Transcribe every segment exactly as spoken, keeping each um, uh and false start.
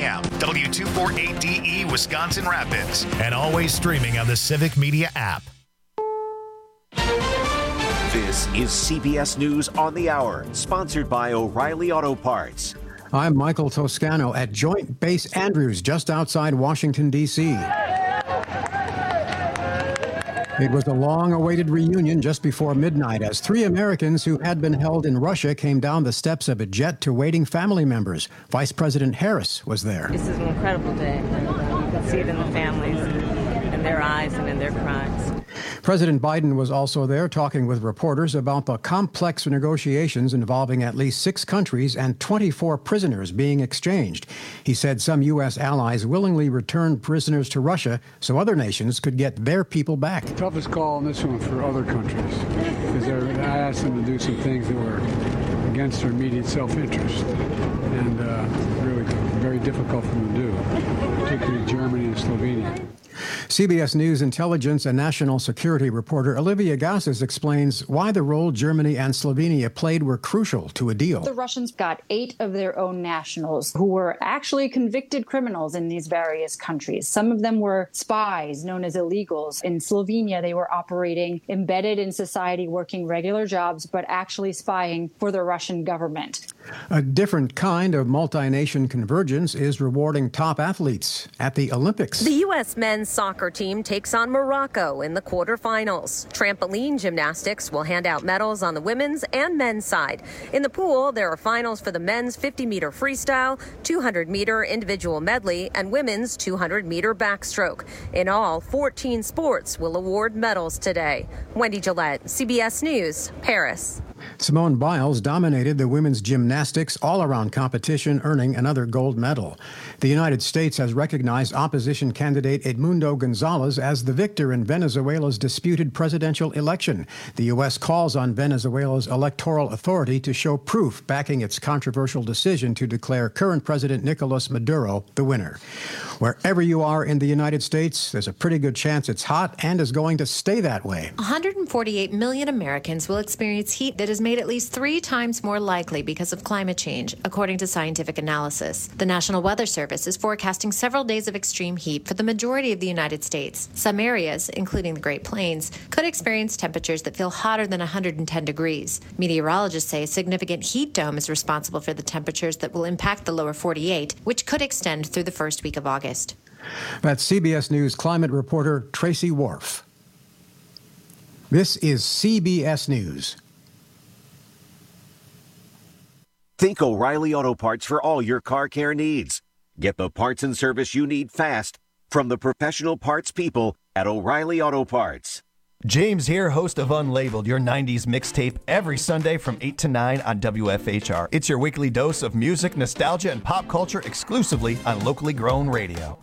app, W two forty-eight D E Wisconsin Rapids, and always streaming on the Civic Media app. This is C B S News on the Hour, sponsored by O'Reilly Auto Parts. I'm Michael Toscano at Joint Base Andrews, just outside Washington, D C It was a long-awaited reunion just before midnight as three Americans who had been held in Russia came down the steps of a jet to waiting family members. Vice President Harris was there. This is an incredible day. And, uh, you can see it in the families, in their eyes and in their cries. President Biden was also there talking with reporters about the complex negotiations involving at least six countries and twenty-four prisoners being exchanged. He said some U S allies willingly returned prisoners to Russia so other nations could get their people back. The toughest call on this one for other countries is I asked them to do some things that were against their immediate self-interest, and uh, really very difficult for them to do, particularly Germany and Slovenia. C B S News intelligence and national security reporter Olivia Gassis explains why the role Germany and Slovenia played were crucial to a deal. The Russians got eight of their own nationals who were actually convicted criminals in these various countries. Some of them were spies known as illegals. In Slovenia, they were operating embedded in society, working regular jobs, but actually spying for the Russian government. A different kind of multi-nation convergence is rewarding top athletes at the Olympics. The U S men's soccer team takes on Morocco in the quarterfinals. Trampoline gymnastics will hand out medals on the women's and men's side. In the pool, there are finals for the men's fifty meter freestyle, two hundred meter individual medley, and women's two hundred meter backstroke. In all, fourteen sports will award medals today. Wendy Gillette, C B S News, Paris. Simone Biles dominated the women's gymnastics all-around competition, earning another gold medal. The United States has recognized opposition candidate Edmundo Gonzalez as the victor in Venezuela's disputed presidential election. The U S calls on Venezuela's electoral authority to show proof backing its controversial decision to declare current President Nicolas Maduro the winner. Wherever you are in the United States, there's a pretty good chance it's hot and is going to stay that way. one hundred forty-eight million Americans will experience heat that is made at least three times more likely because of climate change, according to scientific analysis. The National Weather Service is forecasting several days of extreme heat for the majority of the United States. Some areas, including the Great Plains, could experience temperatures that feel hotter than one hundred ten degrees. Meteorologists say a significant heat dome is responsible for the temperatures that will impact the lower forty-eight, which could extend through the first week of August. That's C B S News climate reporter Tracy Worf. This is C B S News. Think O'Reilly Auto Parts for all your car care needs. Get the parts and service you need fast from the professional parts people at O'Reilly Auto Parts. James here, host of Unlabeled, your nineties mixtape, every Sunday from eight to nine on W F H R. It's your weekly dose of music, nostalgia, and pop culture exclusively on locally grown radio.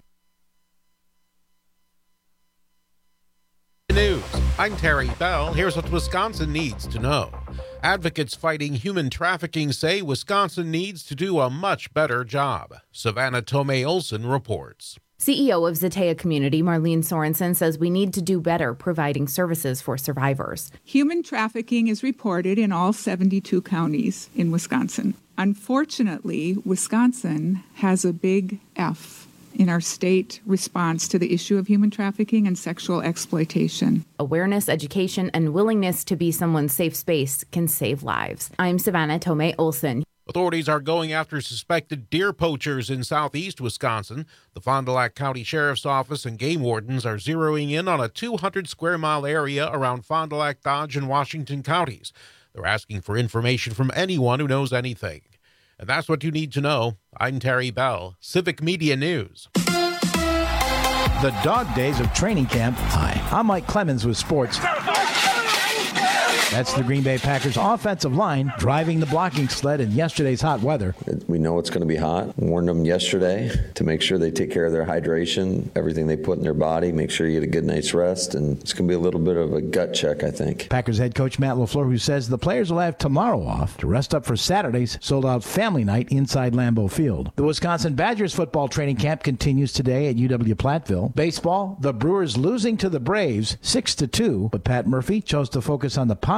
News. I'm Terry Bell. Here's what Wisconsin needs to know. Advocates fighting human trafficking say Wisconsin needs to do a much better job. Savannah Tomei Olson reports. C E O of Zatea Community, Marlene Sorensen, says we need to do better providing services for survivors. Human trafficking is reported in all seventy-two counties in Wisconsin. Unfortunately, Wisconsin has a big F in our state response to the issue of human trafficking and sexual exploitation. Awareness, education, and willingness to be someone's safe space can save lives. I'm Savannah Tomei Olson. Authorities are going after suspected deer poachers in southeast Wisconsin. The Fond du Lac County Sheriff's Office and game wardens are zeroing in on a two hundred square mile area around Fond du Lac, Dodge, and Washington counties. They're asking for information from anyone who knows anything. And that's what you need to know. I'm Terry Bell, Civic Media News. The dog days of training camp. Hi, I'm Mike Clemens with sports. That's the Green Bay Packers offensive line driving the blocking sled in yesterday's hot weather. We know it's going to be hot. Warned them yesterday to make sure they take care of their hydration, everything they put in their body, make sure you get a good night's rest, and it's going to be a little bit of a gut check, I think. Packers head coach Matt LaFleur, who says the players will have tomorrow off to rest up for Saturday's sold-out family night inside Lambeau Field. The Wisconsin Badgers football training camp continues today at U W-Platteville. Baseball, the Brewers losing to the Braves six to two, but Pat Murphy chose to focus on the positive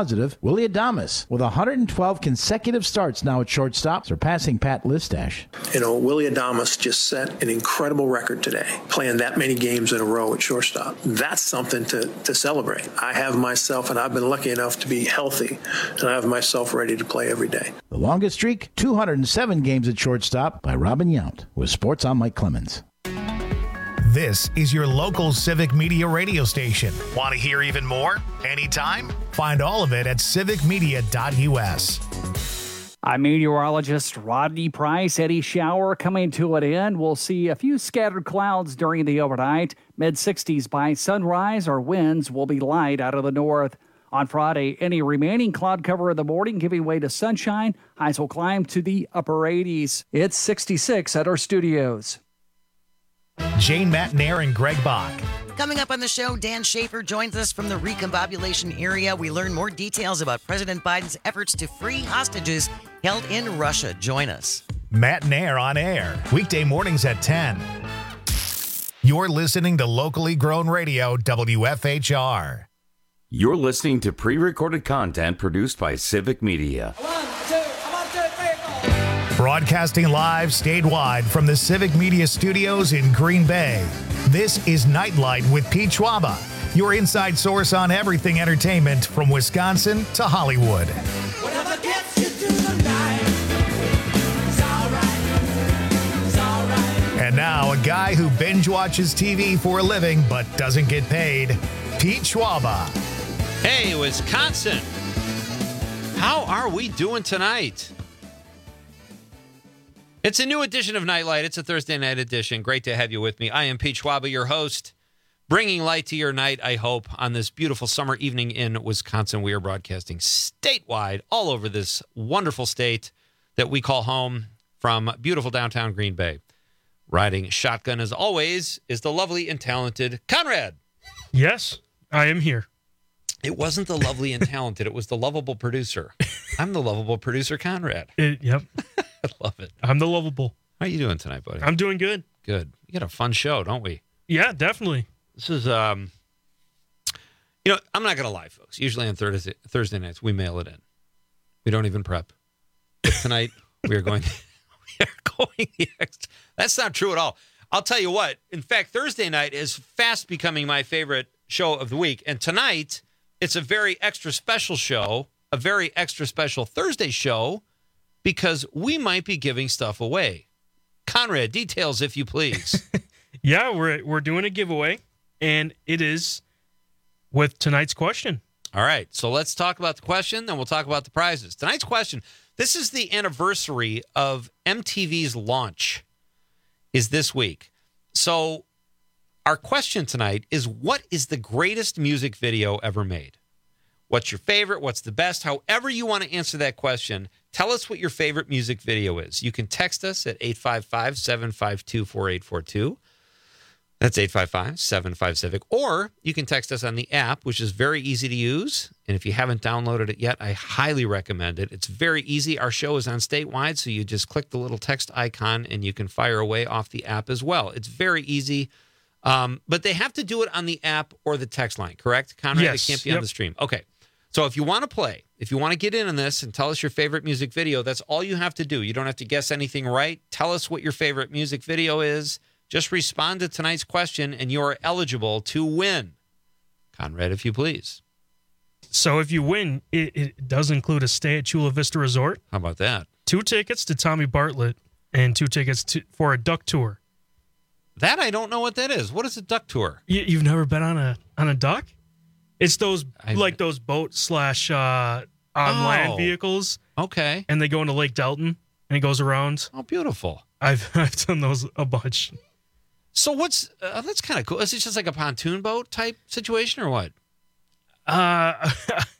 positive Willie Adames, with one hundred twelve consecutive starts now at shortstop, surpassing Pat Listash. You know, Willie Adames just set an incredible record today, playing that many games in a row at shortstop. That's something to, to celebrate. I have myself, and I've been lucky enough to be healthy, and I have myself ready to play every day. The longest streak, two hundred seven games at shortstop by Robin Yount. With Sports, I'm Mike Clemens. This is your local Civic Media radio station. Want to hear even more? Anytime? Find all of it at civic media dot u s. I'm meteorologist Rodney Price. Any shower coming to an end. We'll see a few scattered clouds during the overnight. mid sixties by sunrise. Our winds will be light out of the north. On Friday, any remaining cloud cover in the morning giving way to sunshine. Highs will climb to the upper eighties. It's sixty-six at our studios. Jane Matnair and Greg Bach. Coming up on the show, Dan Schaefer joins us from the recombobulation area. We learn more details about President Biden's efforts to free hostages held in Russia. Join us. Matnair on air, weekday mornings at ten. You're listening to locally grown radio, W F H R. You're listening to pre-recorded content produced by Civic Media. Broadcasting live statewide from the Civic Media Studios in Green Bay. This is Nightlight with Pete Schwaba, your inside source on everything entertainment from Wisconsin to Hollywood. Whatever gets you through the night, it's all right, it's all right. And now, a guy who binge watches T V for a living but doesn't get paid, Pete Schwaba. Hey, Wisconsin. How are we doing tonight? It's a new edition of Nightlight. It's a Thursday night edition. Great to have you with me. I am Pete Schwaba, your host, bringing light to your night, I hope, on this beautiful summer evening in Wisconsin. We are broadcasting statewide all over this wonderful state that we call home from beautiful downtown Green Bay. Riding shotgun, as always, is the lovely and talented Conrad. Yes, I am here. It wasn't the lovely and talented. It was the lovable producer. I'm the lovable producer, Conrad. It, yep. I love it. I'm the lovable. How are you doing tonight, buddy? I'm doing good. Good. We got a fun show, don't we? Yeah, definitely. This is, um, you know, I'm not going to lie, folks. Usually on Thursday, Thursday nights, we mail it in. We don't even prep. But tonight, we are going, we are going the extra. That's not true at all. I'll tell you what. In fact, Thursday night is fast becoming my favorite show of the week. And tonight, it's a very extra special show, a very extra special Thursday show, because we might be giving stuff away. Conrad, details if you please. Yeah, we're we're doing a giveaway, and it is with tonight's question. All right, so let's talk about the question, then we'll talk about the prizes. Tonight's question, this is the anniversary of M T V's launch, is this week. So our question tonight is, what is the greatest music video ever made? What's your favorite? What's the best? However you want to answer that question, tell us what your favorite music video is. You can text us at eight five five, seven five two, four eight four two. That's eight five five, seven five, civic. Or you can text us on the app, which is very easy to use. And if you haven't downloaded it yet, I highly recommend it. It's very easy. Our show is on statewide, so you just click the little text icon and you can fire away off the app as well. It's very easy. Um, but they have to do it on the app or the text line, correct, Conrad? Yes. It can't be Yep. on the stream. Okay. So if you want to play, if you want to get in on this and tell us your favorite music video, that's all you have to do. You don't have to guess anything right. Tell us what your favorite music video is. Just respond to tonight's question, and you are eligible to win. Conrad, if you please. So if you win, it, it does include a stay at Chula Vista Resort. How about that? Two tickets to Tommy Bartlett and two tickets to, for a duck tour. That I don't know what that is. What is a duck tour? You, you've never been on a on a duck? It's those I've- like those boat slash uh, on Oh. land vehicles. Okay. And they go into Lake Delton and it goes around. Oh, beautiful. I've I've done those a bunch. So what's uh, that's kind of cool. Is it just like a pontoon boat type situation or what? Uh,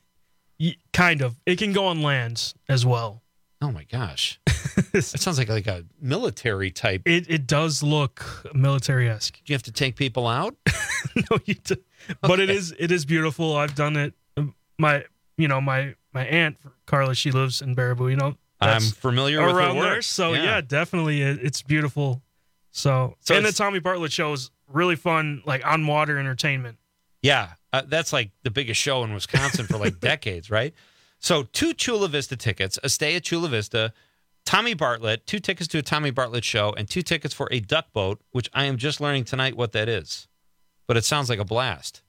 y- kind of. It can go on land as well. Oh my gosh, that sounds like like a military type. It it does look military-esque. Do you have to take people out? No, you do. But it is it is beautiful. I've done it. My you know my my aunt Carla, she lives in Baraboo. You know, I'm that's familiar with her around work. there. So Yeah. yeah, definitely, it, it's beautiful. So, So and the it's- Tommy Bartlett show is really fun, like on water entertainment. Yeah, Uh, that's like the biggest show in Wisconsin for like decades, right? So two Chula Vista tickets, a stay at Chula Vista, Tommy Bartlett, two tickets to a Tommy Bartlett show, and two tickets for a duck boat, which I am just learning tonight what that is. But it sounds like a blast.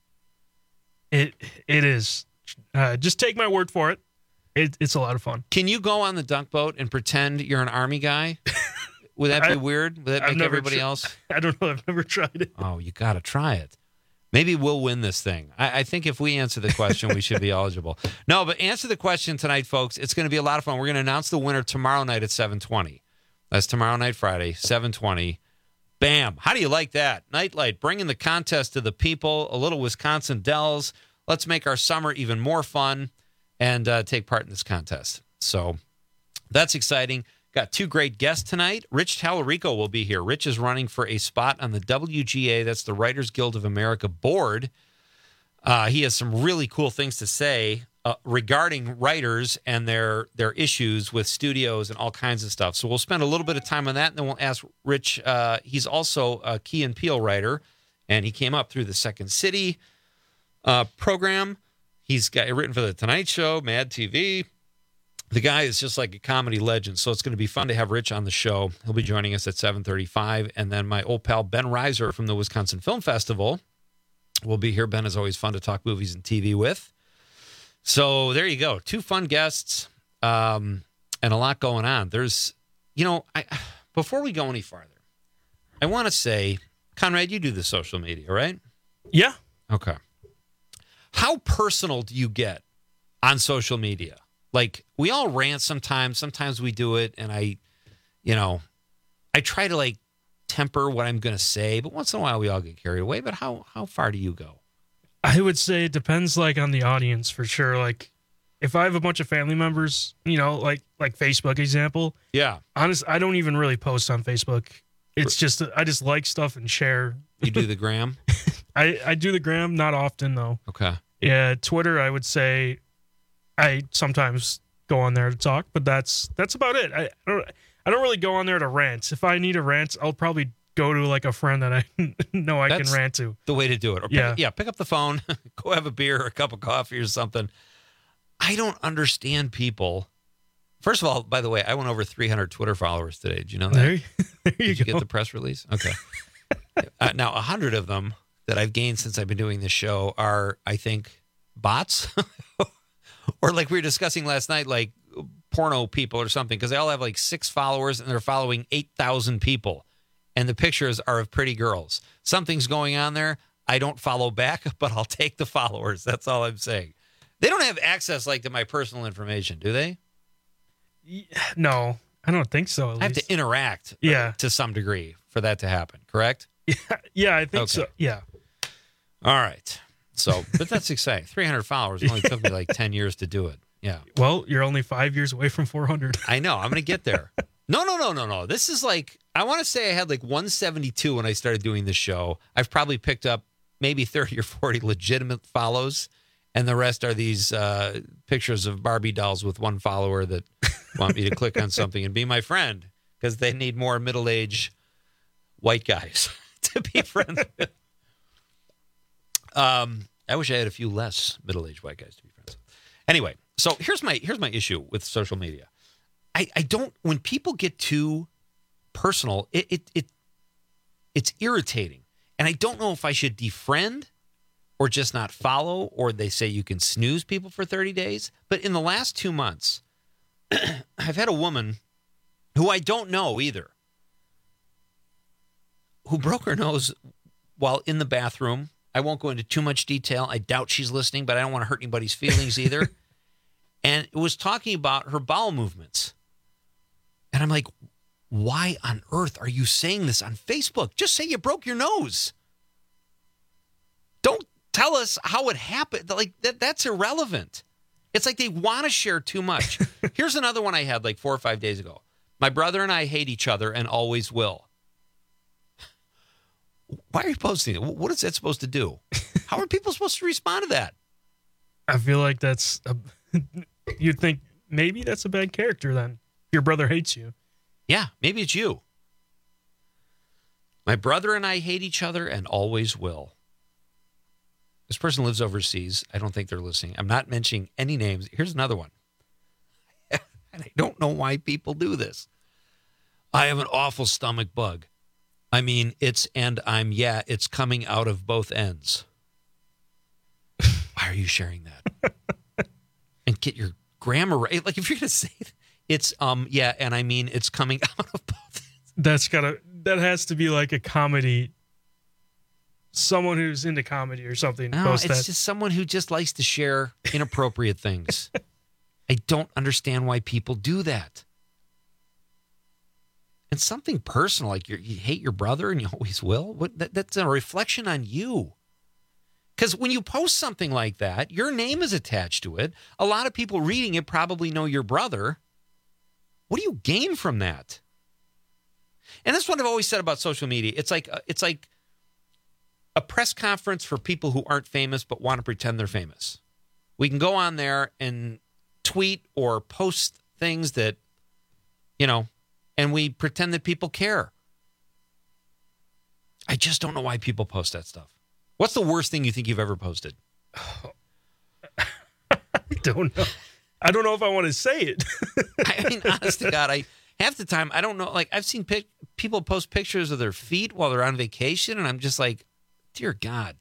It It is. Uh, just take my word for it. it. It's a lot of fun. Can you go on the duck boat and pretend you're an Army guy? Would that be I, weird? Would that I've make never everybody tr- else? I don't know. I've never tried it. Oh, you got to try it. Maybe we'll win this thing. I, I think if we answer the question, we should be eligible. No, but answer the question tonight, folks. It's going to be a lot of fun. We're going to announce the winner tomorrow night at seven twenty. That's tomorrow night, Friday, seven twenty. Bam. How do you like that? Nightlight, bringing the contest to the people, a little Wisconsin Dells. Let's make our summer even more fun and uh, take part in this contest. So that's exciting. Got two great guests tonight. Rich Tallarico will be here. Rich is running for a spot on the W G A, that's the Writers Guild of America board. Uh, he has some really cool things to say uh, regarding writers and their their issues with studios and all kinds of stuff. So we'll spend a little bit of time on that, and then we'll ask Rich. Uh, he's also a Key and Peele writer, and he came up through the Second City uh, program. He's got written for The Tonight Show, Mad T V. The guy is just like a comedy legend, so it's going to be fun to have Rich on the show. He'll be joining us at seven thirty-five, and then my old pal Ben Reiser from the Wisconsin Film Festival will be here. Ben is always fun to talk movies and T V with. So there you go. Two fun guests um, and a lot going on. There's, you know, I, before we go any farther, I want to say, Conrad, you do the social media, right? Yeah. Okay. How personal do you get on social media? Like, we all rant sometimes. Sometimes we do it, and I, you know, I try to, like, temper what I'm going to say, but once in a while we all get carried away. But how how far do you go? I would say it depends, like, on the audience for sure. Like, if I have a bunch of family members, you know, like like Facebook example. Yeah. Honest, I don't even really post on Facebook. It's just I just like stuff and share. You do the gram? I I do the gram, not often though. Okay. Yeah, Twitter, I would say I sometimes go on there to talk, but that's that's about it. I, I don't I don't really go on there to rant. If I need a rant, I'll probably go to like a friend that I know I That's can rant to. The way to do it. Or pick, Yeah. yeah, pick up the phone, go have a beer or a cup of coffee or something. I don't understand people. First of all, by the way, I went over three hundred Twitter followers today. Did you know that? There you, there you Did you go. get the press release? Okay. uh, now, one hundred of them that I've gained since I've been doing this show are, I think, bots. Or like we were discussing last night, like porno people or something, because they all have like six followers and they're following eight thousand people. And the pictures are of pretty girls. Something's going on there. I don't follow back, but I'll take the followers. That's all I'm saying. They don't have access like to my personal information, do they? No, I don't think so. At I have least. to interact Yeah. to some degree for that to happen, correct? Yeah, yeah, I think Okay. so. Yeah. All right. So, but that's exciting. three hundred followers. It only took me like ten years to do it. Yeah. Well, you're only five years away from four hundred. I know. I'm going to get there. No, no, no, no, no. This is like, I want to say I had like one seventy-two when I started doing this show. I've probably picked up maybe thirty or forty legitimate follows, and the rest are these uh, pictures of Barbie dolls with one follower that want me to click on something and be my friend because they need more middle-aged white guys to be friends with. Um, I wish I had a few less middle-aged white guys to be friends with. Anyway, so here's my here's my issue with social media. I, I don't, when people get too personal, it, it it it's irritating. And I don't know if I should defriend or just not follow, or they say you can snooze people for thirty days. But in the last two months, I've had a woman who I don't know either, who broke her nose while in the bathroom. I won't go into too much detail. I doubt she's listening, but I don't want to hurt anybody's feelings either. And it was talking about her bowel movements. And I'm like, why on earth are you saying this on Facebook? Just say you broke your nose. Don't tell us how it happened. Like that, that's irrelevant. It's like they want to share too much. Here's another one I had like four or five days ago. My brother and I hate each other and always will. Why are you posting it? What is that supposed to do? How are people supposed to respond to that? I feel like that's, a, you'd think maybe that's a bad character then. Your brother hates you. Yeah, maybe it's you. My brother and I hate each other and always will. This person lives overseas. I don't think they're listening. I'm not mentioning any names. Here's another one. And I don't know why people do this. I have an awful stomach bug. I mean, it's, and I'm, yeah, it's coming out of both ends. Why are you sharing that? And get your grammar right. Like, if you're going to say it, it's, um, yeah, and I mean, it's coming out of both ends. That's gotta, that has to be like a comedy. Someone who's into comedy or something. No, post it's that. just someone who just likes to share inappropriate things. I don't understand why people do that. And something personal, like you're, you hate your brother and you always will. What, that, that's a reflection on you. Because when you post something like that, your name is attached to it. A lot of people reading it probably know your brother. What do you gain from that? And that's what I've always said about social media. It's like it's like a press conference for people who aren't famous but want to pretend they're famous. We can go on there and tweet or post things that, you know, and we pretend that people care. I just don't know why people post that stuff. What's the worst thing you think you've ever posted? I don't know. I don't know if I want to say it. I mean, honest to God, I half the time, I don't know. Like, I've seen pic- people post pictures of their feet while they're on vacation, and I'm just like, dear God,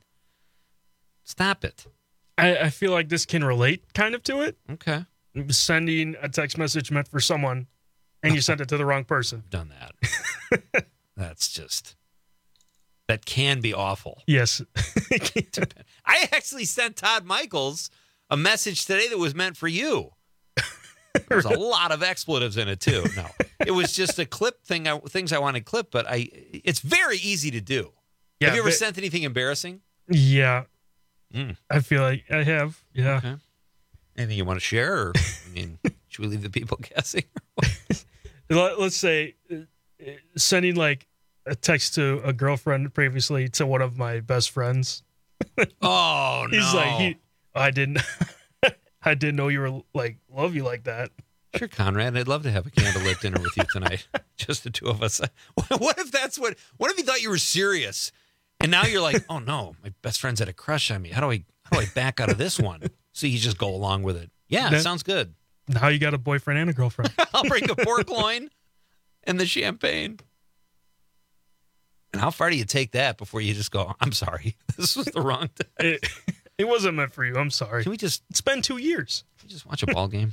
stop it. I, I feel like this can relate kind of to it. Okay. Sending a text message meant for someone, and you sent it to the wrong person. I've done that. That's just, that can be awful. Yes. I actually sent Todd Michaels a message today that was meant for you. There's a lot of expletives in it too. No, it was just a clip thing. I, things I wanted clip, but I. It's very easy to do. Yeah, have you ever but, sent anything embarrassing? Yeah, mm. I feel like I have. Yeah. Okay. Anything you want to share? Or, I mean, should we leave the people guessing? Let's say uh, sending like a text to a girlfriend previously to one of my best friends. Oh no! He's like, he, I didn't. I didn't know you were like love you like that. Sure, Conrad. I'd love to have a candlelit dinner with you tonight. Just the two of us. What if that's what? What if you thought you were serious, and now you're like, oh no, my best friend's had a crush on me. How do I? How do I back out of this one? So you just go along with it. Yeah, that, sounds good. Now you got a boyfriend and a girlfriend. I'll bring the pork loin and the champagne. And how far do you take that before you just go, I'm sorry, this was the wrong time? It, it wasn't meant for you. I'm sorry. Can we just... It's been two years. Can we just watch a ball game?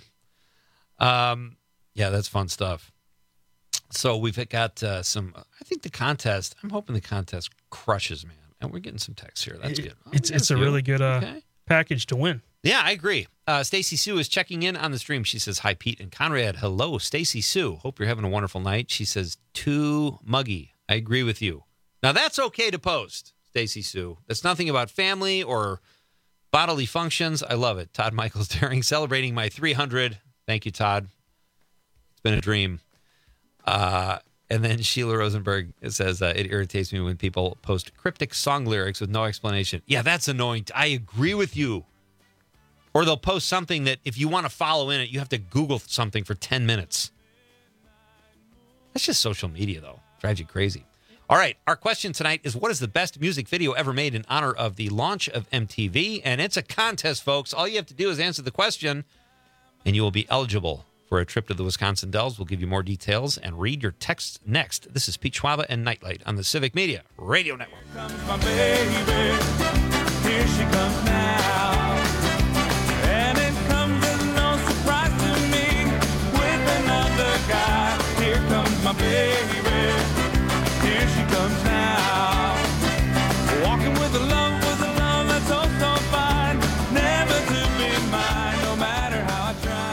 Um, yeah, that's fun stuff. So we've got uh, some... I think the contest, I'm hoping the contest crushes, man. And we're getting some texts here. That's it, good. Oh, it's it's a, a really good uh, okay. package to win. Yeah, I agree. Uh, Stacy Sue is checking in on the stream. She says, hi, Pete and Conrad. Hello, Stacy Sue. Hope you're having a wonderful night. She says, too muggy. I agree with you. Now, that's okay to post, Stacy Sue. That's nothing about family or bodily functions. I love it. Todd Michaels Daring, celebrating my three hundred. Thank you, Todd. It's been a dream. Uh, and then Sheila Rosenberg says, uh, it irritates me when people post cryptic song lyrics with no explanation. Yeah, that's annoying. I agree with you. Or they'll post something that if you want to follow in it, you have to Google something for ten minutes. That's just social media, though. Drives you crazy. All right, our question tonight is, what is the best music video ever made in honor of the launch of M T V? And it's a contest, folks. All you have to do is answer the question, and you will be eligible for a trip to the Wisconsin Dells. We'll give you more details and read your texts next. This is Pete Schwaba and Nightlight on the Civic Media Radio Network. Here comes my baby. Here she comes now. And it comes as no surprise to me with another guy. Here comes my baby. Here she comes now. Walking with a love, with a love that's oh so fine. Never to be mine, no matter how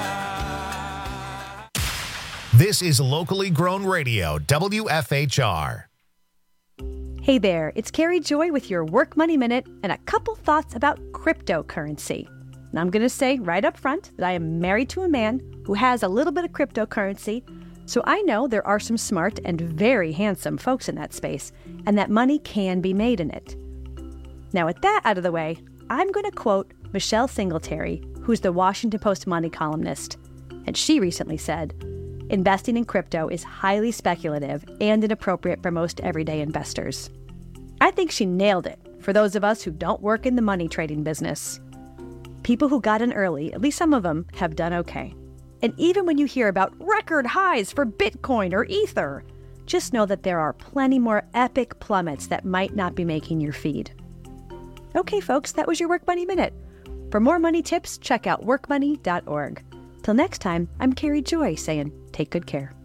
I try. This is locally grown radio, W F H R. Hey there, it's Carrie Joy with your Work Money Minute and a couple thoughts about cryptocurrency. Now, I'm going to say right up front that I am married to a man who has a little bit of cryptocurrency, so I know there are some smart and very handsome folks in that space, and that money can be made in it. Now, with that out of the way, I'm going to quote Michelle Singletary, who's the Washington Post money columnist, and she recently said, investing in crypto is highly speculative and inappropriate for most everyday investors. I think she nailed it for those of us who don't work in the money trading business. People who got in early, at least some of them, have done okay. And even when you hear about record highs for Bitcoin or Ether, just know that there are plenty more epic plummets that might not be making your feed. Okay, folks, that was your Work Money Minute. For more money tips, check out work money dot org. Till next time, I'm Carrie Joy saying, take good care.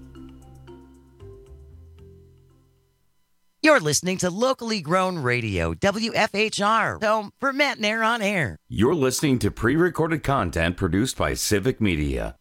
You're listening to locally grown radio, W F H R, home for Matt Nair on air. You're listening to pre-recorded content produced by Civic Media.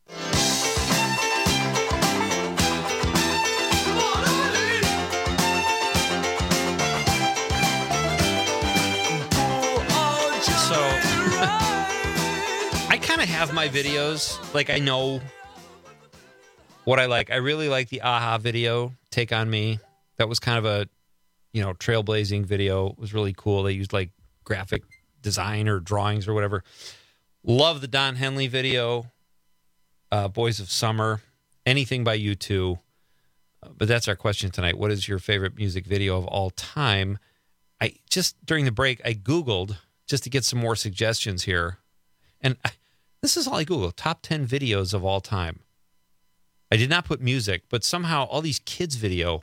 I kind of have my videos. Like, I know what I like. I really like the AHA video, Take On Me. That was kind of a, you know, trailblazing video. It was really cool. They used, like, graphic design or drawings or whatever. Love the Don Henley video, uh, Boys of Summer, anything by U two. Uh, but that's our question tonight. What is your favorite music video of all time? I just, during the break, I Googled just to get some more suggestions here. And I, this is all I Googled, top ten videos of all time. I did not put music, but somehow all these kids' video.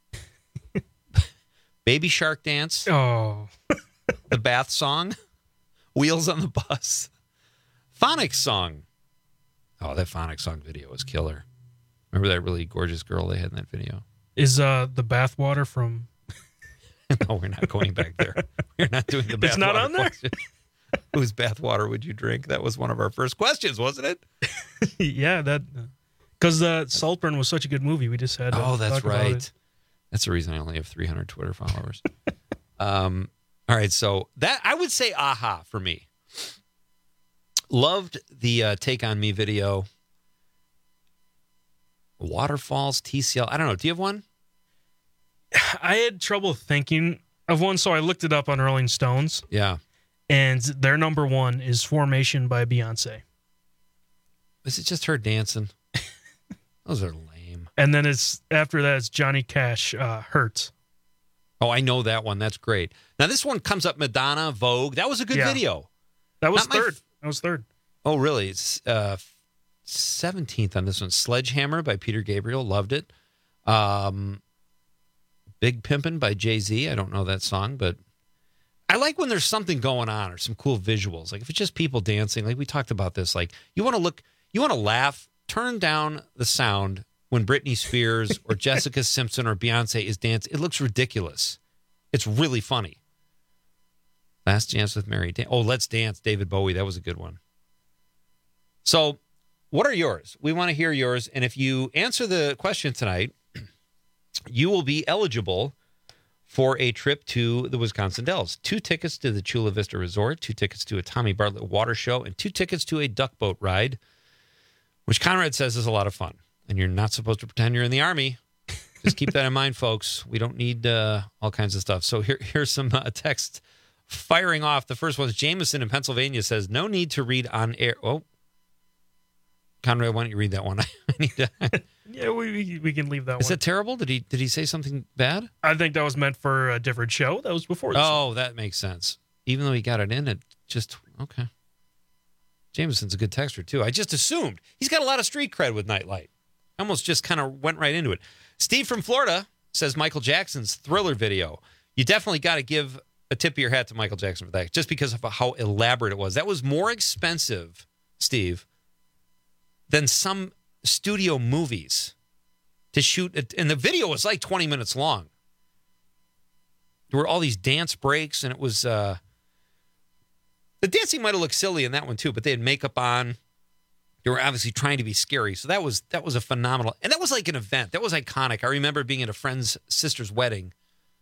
Baby Shark Dance. Oh. The Bath Song. Wheels on the Bus. Phonics Song. Oh, that Phonics Song video was killer. Remember that really gorgeous girl they had in that video? Is uh, the bathwater from... No, we're not going back there. We're not doing the bathwater. It's not on there? Question. Whose bathwater would you drink? That was one of our first questions, wasn't it? Yeah, that because uh, Saltburn was such a good movie. We just had to Oh, that's talk about right. it. That's the reason I only have three hundred Twitter followers. um, all right, so that I would say AHA for me. Loved the uh, Take On Me video. Waterfalls, T C L. I don't know. Do you have one? I had trouble thinking of one, so I looked it up on Rolling Stones. Yeah. And their number one is Formation by Beyonce. Is it just her dancing? Those are lame. And then it's after that, it's Johnny Cash, uh, Hurts. Oh, I know that one. That's great. Now, this one comes up Madonna, Vogue. That was a good Yeah. video. That was Not my third. f- That was third. Oh, really? It's uh, seventeenth on this one. Sledgehammer by Peter Gabriel. Loved it. Um, Big Pimpin' by Jay-Z. I don't know that song, but I like when there's something going on or some cool visuals. Like if it's just people dancing, like we talked about this, like you want to look, you want to laugh, turn down the sound when Britney Spears or Jessica Simpson or Beyonce is dancing. It looks ridiculous. It's really funny. Last Dance with Mary. Dan- oh, Let's Dance, David Bowie. That was a good one. So what are yours? We want to hear yours. And if you answer the question tonight, you will be eligible for a trip to the Wisconsin Dells. Two tickets to the Chula Vista Resort, two tickets to a Tommy Bartlett water show, and two tickets to a duck boat ride, which Conrad says is a lot of fun. And you're not supposed to pretend you're in the Army. Just keep that in mind, folks. We don't need uh, all kinds of stuff. So here, here's some uh, text firing off. The first one is Jameson in Pennsylvania says, no need to read on air. Oh, Conrad, why don't you read that one? I need to... Yeah, we, we we can leave that Is one. that terrible? Did he did he say something bad? I think that was meant for a different show. That was before this. Oh, that makes sense. Even though he got it in, it just, okay. Jameson's a good texter, too. I just assumed. He's got a lot of street cred with Nightlight. I almost just kind of went right into it. Steve from Florida says Michael Jackson's Thriller video. You definitely got to give a tip of your hat to Michael Jackson for that, just because of how elaborate it was. That was more expensive, Steve, than some studio movies to shoot it. And the video was like twenty minutes long. There were all these dance breaks, and it was uh the dancing might have looked silly in that one too, but they had makeup on. They were obviously trying to be scary. So that was that was a phenomenal, and that was like an event. That was iconic. I remember being at a friend's sister's wedding,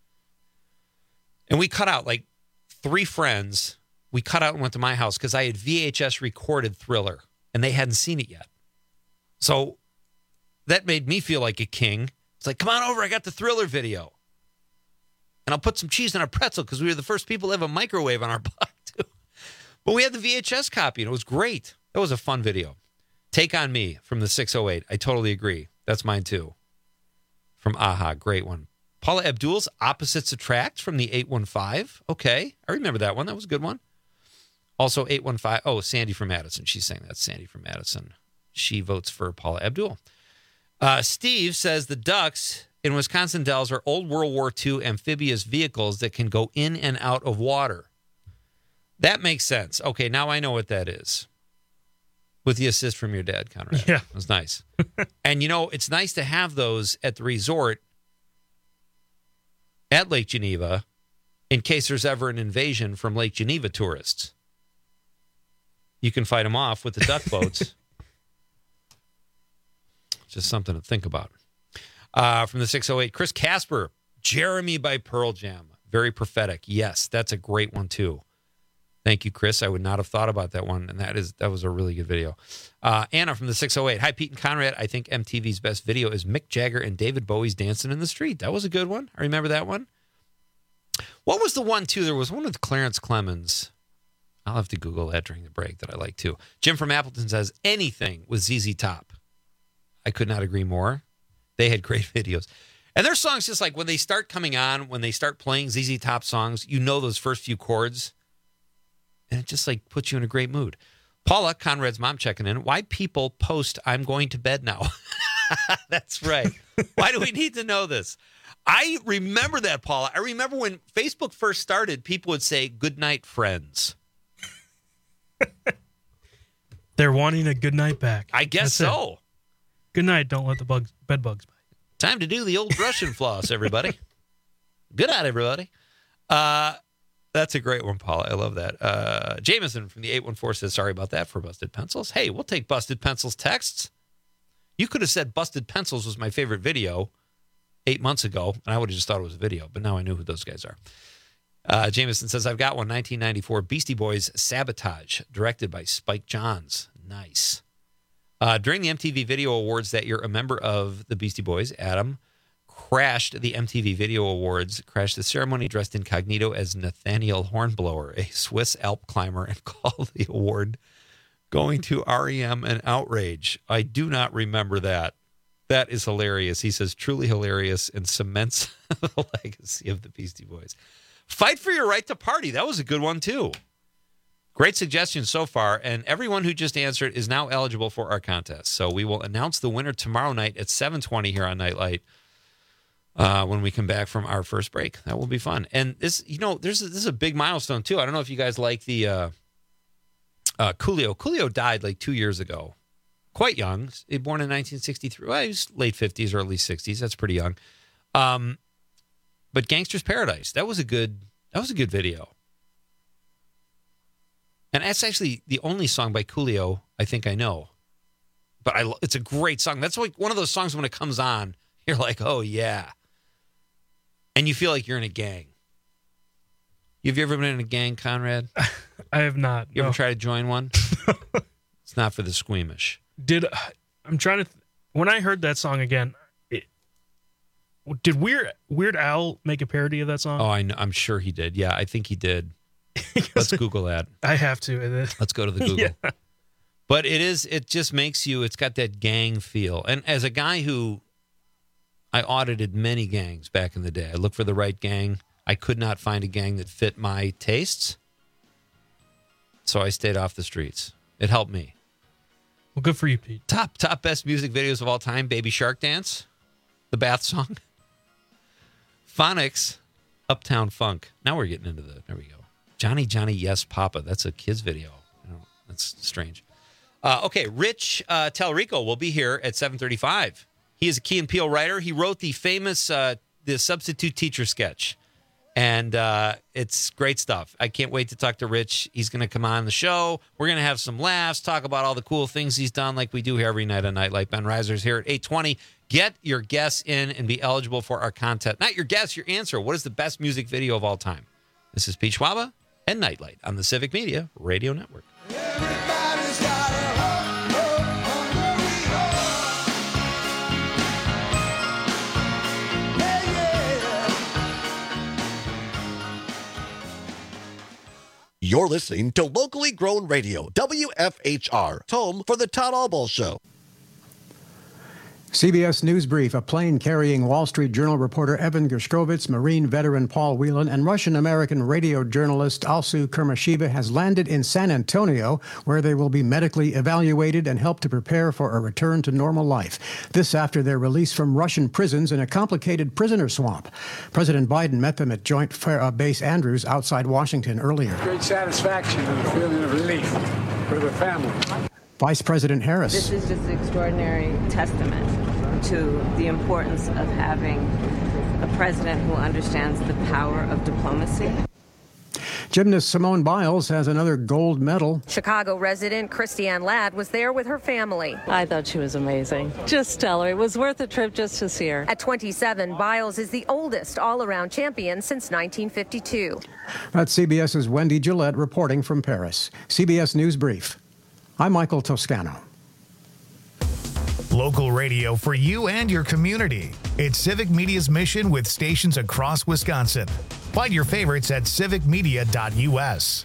and we cut out like three friends. We cut out and went to my house because I had V H S recorded Thriller, and they hadn't seen it yet. So that made me feel like a king. It's like, come on over, I got the Thriller video. And I'll put some cheese on a pretzel because we were the first people to have a microwave on our block, too. But we had the V H S copy, and it was great. That was a fun video. Take On Me from the six oh eight. I totally agree. That's mine, too. From AHA. Great one. Paula Abdul's Opposites Attract from the eight one five. Okay, I remember that one. That was a good one. Also eight one five. Oh, Sandy from Madison. She's saying that's Sandy from Madison. She votes for Paula Abdul. Uh, Steve says the Ducks in Wisconsin Dells are old World War Two amphibious vehicles that can go in and out of water. That makes sense. Okay, now I know what that is. With the assist from your dad, Conrad. Yeah. It was nice. And, you know, it's nice to have those at the resort at Lake Geneva in case there's ever an invasion from Lake Geneva tourists. You can fight them off with the duck boats. Just something to think about. Uh, from the six oh eight, Chris Casper, Jeremy by Pearl Jam. Very prophetic. Yes, that's a great one, too. Thank you, Chris. I would not have thought about that one, and that is that was a really good video. Uh, Anna from the six oh eight. Hi, Pete and Conrad. I think M T V's best video is Mick Jagger and David Bowie's Dancing in the Street. That was a good one. I remember that one. What was the one, too? There was one with Clarence Clemens. I'll have to Google that during the break that I like, too. Jim from Appleton says, anything with Z Z Top. I could not agree more. They had great videos. And their songs, just like when they start coming on, when they start playing Z Z Top songs, you know those first few chords. And it just like puts you in a great mood. Paula, Conrad's mom, checking in. Why people post, I'm going to bed now? That's right. Why do we need to know this? I remember that, Paula. I remember when Facebook first started, people would say, good night, friends. They're wanting a good night back. I guess That's so. It. Good night. Don't let the bugs, bed bugs bite. Time to do the old Russian floss, everybody. Good night, everybody. Uh, That's a great one, Paula. I love that. Uh, Jameson from the eight one four says, sorry about that for Busted Pencils. Hey, we'll take Busted Pencils texts. You could have said Busted Pencils was my favorite video eight months ago, and I would have just thought it was a video, but now I knew who those guys are. Uh, Jameson says, I've got one, nineteen ninety-four Beastie Boys Sabotage, directed by Spike Jonze. Nice. Uh, during the M T V Video Awards that year, a member of the Beastie Boys, Adam, crashed the M T V Video Awards, crashed the ceremony dressed incognito as Nathaniel Hornblower, a Swiss Alp climber, and called the award going to R E M an outrage. I do not remember that. That is hilarious. He says, truly hilarious and cements the legacy of the Beastie Boys. Fight for your right to party. That was a good one, too. Great suggestions so far, and everyone who just answered is now eligible for our contest. So we will announce the winner tomorrow night at seven twenty here on Nightlight. Uh, when we come back from our first break. That will be fun. And this, you know, there's a, this is a big milestone, too. I don't know if you guys like the uh, uh, Coolio. Coolio died like two years ago. Quite young. He was born in nineteen sixty-three. Well, he was late fifties or early sixties. That's pretty young. Um, but Gangster's Paradise, that was a good, that was a good video. And that's actually the only song by Coolio I think I know. But I, it's a great song. That's like one of those songs when it comes on, you're like, oh, yeah. And you feel like you're in a gang. Have you ever been in a gang, Conrad? I have not. You no. ever try to join one? It's not for the squeamish. Did I'm trying to? Th- when I heard that song again, it, did Weird Weird Al make a parody of that song? Oh, I know, I'm sure he did. Yeah, I think he did. Let's Google that. I have to. Let's go to the Google. Yeah. But it is. It just makes you. It's got that gang feel. And as a guy who, I audited many gangs back in the day. I looked for the right gang. I could not find a gang that fit my tastes. So I stayed off the streets. It helped me. Well, good for you, Pete. Top top best music videos of all time. Baby Shark Dance. The Bath Song. Phonics. Uptown Funk. Now we're getting into the, there we go. Johnny, Johnny, Yes, Papa. That's a kid's video. I don't, that's strange. Uh, okay, Rich uh, Telrico will be here at seven thirty-five. He is a Key and Peele writer. He wrote the famous uh, the substitute teacher sketch, and uh, it's great stuff. I can't wait to talk to Rich. He's going to come on the show. We're going to have some laughs, talk about all the cool things he's done like we do here every night on Nightlight. Ben Reiser's here at eight twenty. Get your guess in and be eligible for our contest. Not your guess, your answer. What is the best music video of all time? This is Pete Schwaba and Nightlight on the Civic Media Radio Network. You're listening to locally grown radio, W F H R, home for the Todd Albaugh Show. C B S News Brief, a plane carrying Wall Street Journal reporter Evan Gershkovich, Marine veteran Paul Whelan, and Russian-American radio journalist Alsu Kurmashiva has landed in San Antonio, where they will be medically evaluated and helped to prepare for a return to normal life. This after their release from Russian prisons in a complicated prisoner swamp. President Biden met them at Joint Base Andrews outside Washington earlier. Great satisfaction and a feeling of relief for the family. Vice President Harris. This is just an extraordinary testament to the importance of having a president who understands the power of diplomacy. Gymnast Simone Biles has another gold medal. Chicago resident Christiane Ladd was there with her family. I thought she was amazing. Just stellar. It was worth the trip just to see her. At twenty-seven, Biles is the oldest all-around champion since nineteen fifty-two. That's CBS's Wendy Gillette reporting from Paris. C B S News Brief. I'm Michael Toscano. Local radio for you and your community. It's Civic Media's mission with stations across Wisconsin. Find your favorites at civic media dot U S.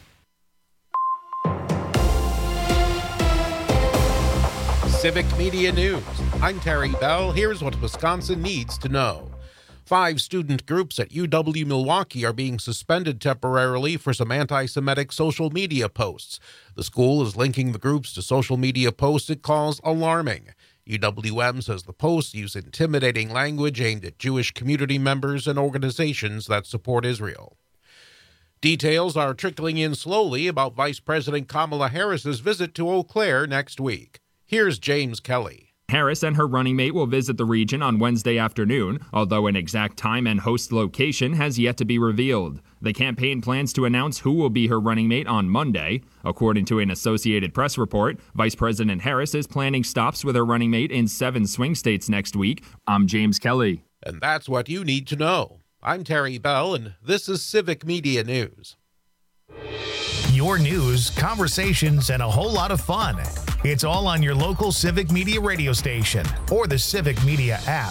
Civic Media News. I'm Terry Bell. Here's what Wisconsin needs to know. Five student groups at U W-Milwaukee are being suspended temporarily for some anti-Semitic social media posts. The school is linking the groups to social media posts it calls alarming. U W M says the posts use intimidating language aimed at Jewish community members and organizations that support Israel. Details are trickling in slowly about Vice President Kamala Harris's visit to Eau Claire next week. Here's James Kelly. Harris and her running mate will visit the region on Wednesday afternoon, although an exact time and host location has yet to be revealed. The campaign plans to announce who will be her running mate on Monday. According to an Associated Press report, Vice President Harris is planning stops with her running mate in seven swing states next week. I'm James Kelly. And that's what you need to know. I'm Terry Bell, and this is Civic Media News. Your news, conversations, and a whole lot of fun. It's all on your local Civic Media radio station or the Civic Media app.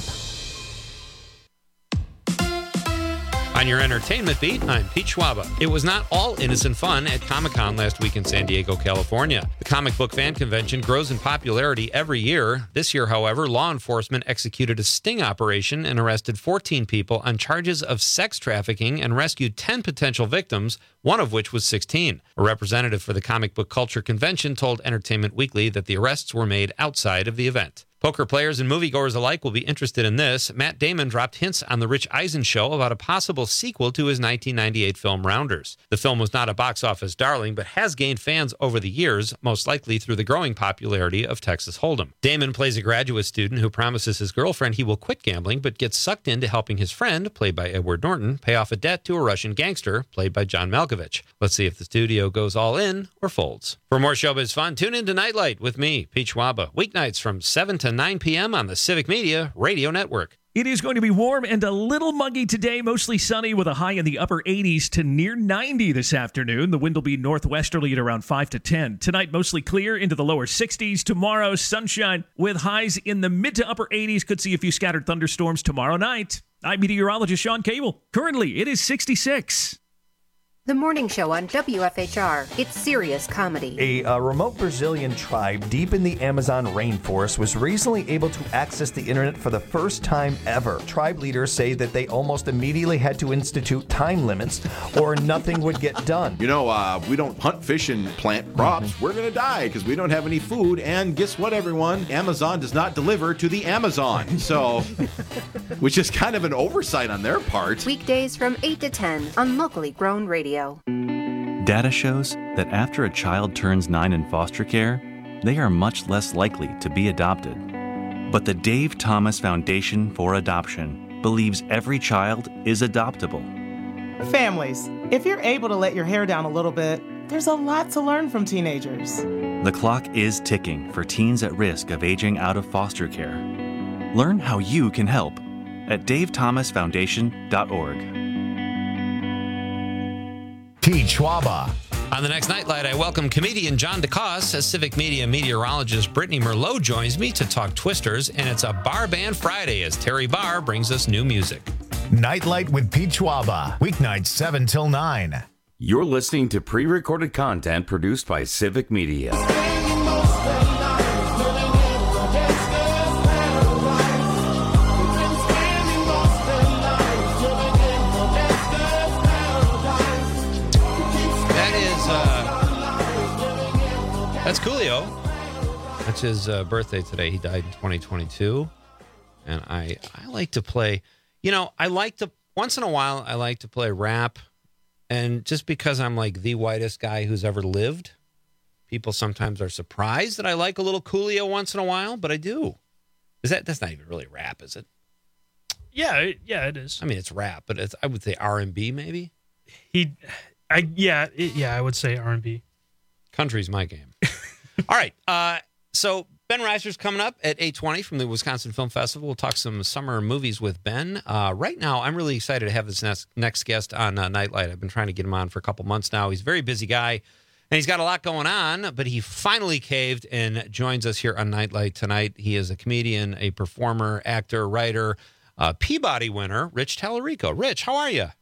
On your entertainment beat, I'm Pete Schwaba. It was not all innocent fun at Comic-Con last week in San Diego, California. The comic book fan convention grows in popularity every year. This year, however, law enforcement executed a sting operation and arrested fourteen people on charges of sex trafficking and rescued ten potential victims, one of which was sixteen. A representative for the Comic Book Culture Convention told Entertainment Weekly that the arrests were made outside of the event. Poker players and moviegoers alike will be interested in this. Matt Damon dropped hints on The Rich Eisen Show about a possible sequel to his nineteen ninety-eight film Rounders. The film was not a box office darling, but has gained fans over the years, most likely through the growing popularity of Texas Hold'em. Damon plays a graduate student who promises his girlfriend he will quit gambling, but gets sucked into helping his friend, played by Edward Norton, pay off a debt to a Russian gangster, played by John Malkovich. Let's see if the studio goes all in or folds. For more showbiz fun, tune in to Nightlight with me, Pete Schwaba, weeknights from seven to nine p.m. on the Civic Media Radio Network. It is going to be warm and a little muggy today, mostly sunny with a high in the upper eighties to near ninety this afternoon. The wind will be northwesterly at around five to ten. Tonight, mostly clear into the lower sixties. Tomorrow, sunshine with highs in the mid to upper eighties. Could see a few scattered thunderstorms tomorrow night. I'm meteorologist Sean Cable. Currently, it is sixty-six. The morning show on W F H R. It's serious comedy. A uh, remote Brazilian tribe deep in the Amazon rainforest was recently able to access the internet for the first time ever. Tribe leaders say that they almost immediately had to institute time limits or nothing would get done. You know, uh, we don't hunt, fish, and plant crops. Mm-hmm. We're going to die because we don't have any food. And guess what, everyone? Amazon does not deliver to the Amazon. So, which is kind of an oversight on their part. Weekdays from eight to ten on locally grown radio. Data shows that after a child turns nine in foster care, they are much less likely to be adopted. But the Dave Thomas Foundation for Adoption believes every child is adoptable. Families, if you're able to let your hair down a little bit, there's a lot to learn from teenagers. The clock is ticking for teens at risk of aging out of foster care. Learn how you can help at dave thomas foundation dot org. Pete Schwaba. On the next Nightlight, I welcome comedian John DeCoste as Civic Media meteorologist Brittany Merlot joins me to talk Twisters, and it's a Bar Band Friday as Terry Barr brings us new music. Nightlight with Pete Schwaba, weeknights seven till nine. You're listening to pre-recorded content produced by Civic Media. That's Coolio. That's his uh, birthday today. He died in twenty twenty-two. And I, I like to play, you know, I like to, once in a while, I like to play rap. And just because I'm like the whitest guy who's ever lived, people sometimes are surprised that I like a little Coolio once in a while, but I do. Is that, that's not even really rap, is it? Yeah, it, yeah, it is. I mean, it's rap, but it's, I would say R and B maybe. He, I yeah, it, yeah, I would say R and B. Country's my game. All right, uh, so Ben Reiser's coming up at eight twenty from the Wisconsin Film Festival. We'll talk some summer movies with Ben. Uh, right now, I'm really excited to have this next, next guest on uh, Nightlight. I've been trying to get him on for a couple months now. He's a very busy guy, and he's got a lot going on, but he finally caved and joins us here on Nightlight tonight. He is a comedian, a performer, actor, writer, uh, Peabody winner, Rich Tallarico. Rich, how are you?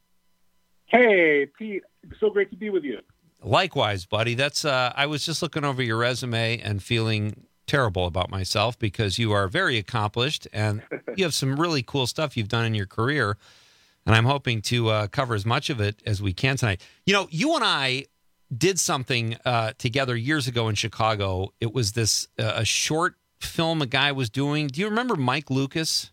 Hey, Pete. So great to be with you. Likewise, buddy. That's uh, I was just looking over your resume and feeling terrible about myself because you are very accomplished and you have some really cool stuff you've done in your career. And I'm hoping to uh, cover as much of it as we can tonight. You know, you and I did something uh, together years ago in Chicago. It was this uh, a short film a guy was doing. Do you remember Mike Lucas?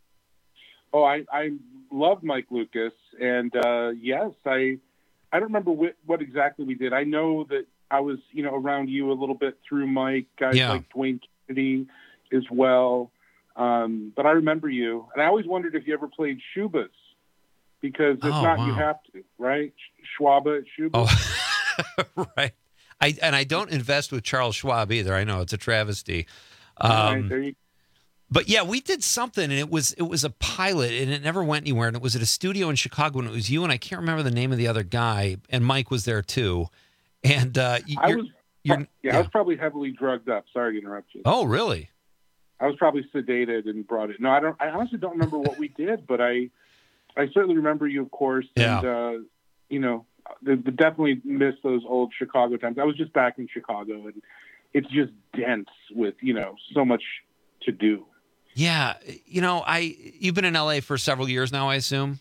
Oh, I, I love Mike Lucas. And uh, yes, I I don't remember what, what exactly we did. I know that I was, you know, around you a little bit through Mike, guys yeah. like Dwayne Kennedy as well. Um, but I remember you. And I always wondered if you ever played Shubas, because if oh, not, wow. you have to, right? Schwaba at Shubas. Oh, right. I And I don't invest with Charles Schwab either. I know it's a travesty. Um, right, there you But yeah, we did something, and it was it was a pilot, and it never went anywhere. And it was at a studio in Chicago, and it was you, and I can't remember the name of the other guy, and Mike was there too. And uh, you're, I was, you're, yeah, yeah, I was probably heavily drugged up. Sorry to interrupt you. Oh, really? I was probably sedated and brought it. No, I don't. I honestly don't remember what we did, but I, I certainly remember you, of course. Yeah. And uh, you know, the, the definitely miss those old Chicago times. I was just back in Chicago, and it's just dense with, you know, so much to do. Yeah, you know, I you've been in L A for several years now, I assume.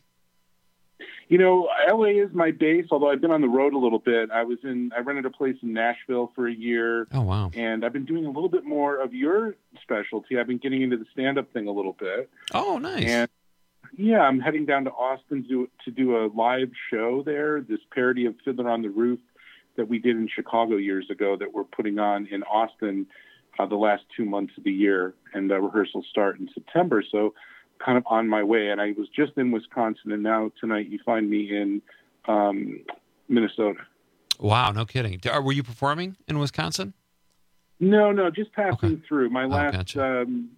You know, L A is my base, although I've been on the road a little bit. I was in, I rented a place in Nashville for a year. Oh, wow. And I've been doing a little bit more of your specialty. I've been getting into the stand-up thing a little bit. Oh, nice. And yeah, I'm heading down to Austin to do, to do a live show there, this parody of Fiddler on the Roof that we did in Chicago years ago that we're putting on in Austin uh, the last two months of the year. And uh, rehearsals start in September. So kind of on my way, and I was just in Wisconsin, and now tonight you find me in um, Minnesota. Wow, no kidding. Were you performing in Wisconsin? No, no, just passing okay. through. My oh, last gotcha. um,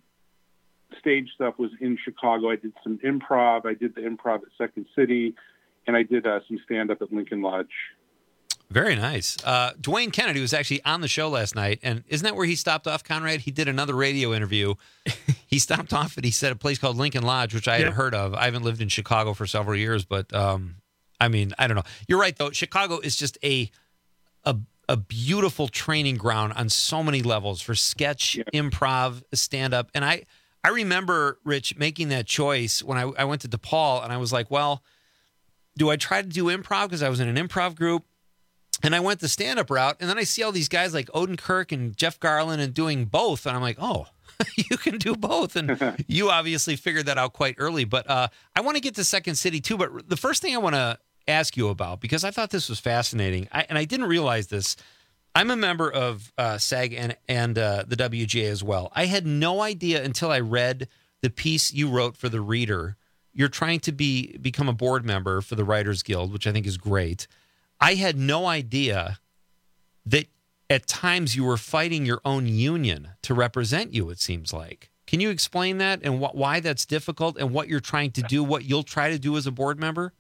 stage stuff was in Chicago. I did some improv. I did the improv at Second City, and I did uh, some stand-up at Lincoln Lodge. Very nice. Uh, Dwayne Kennedy was actually on the show last night, and isn't that where he stopped off, Conrad? He did another radio interview. He stopped off and he said a place called Lincoln Lodge, which I had yep. heard of. I haven't lived in Chicago for several years, but um, I mean, I don't know. You're right, though. Chicago is just a a, a beautiful training ground on so many levels for sketch, yep. improv, stand-up. And I, I remember, Rich, making that choice when I, I went to DePaul, and I was like, well, do I try to do improv because I was in an improv group? And I went the stand-up route, and then I see all these guys like Odenkirk and Jeff Garlin and doing both, and I'm like, oh, you can do both. And you obviously figured that out quite early. But uh, I want to get to Second City, too. But the first thing I want to ask you about, because I thought this was fascinating, I, and I didn't realize this, I'm a member of uh, SAG and, and uh, the W G A as well. I had no idea until I read the piece you wrote for The Reader. You're trying to be become a board member for the Writers Guild, which I think is great. I had no idea that at times you were fighting your own union to represent you, it seems like. Can you explain that and wh- why that's difficult and what you're trying to do, what you'll try to do as a board member?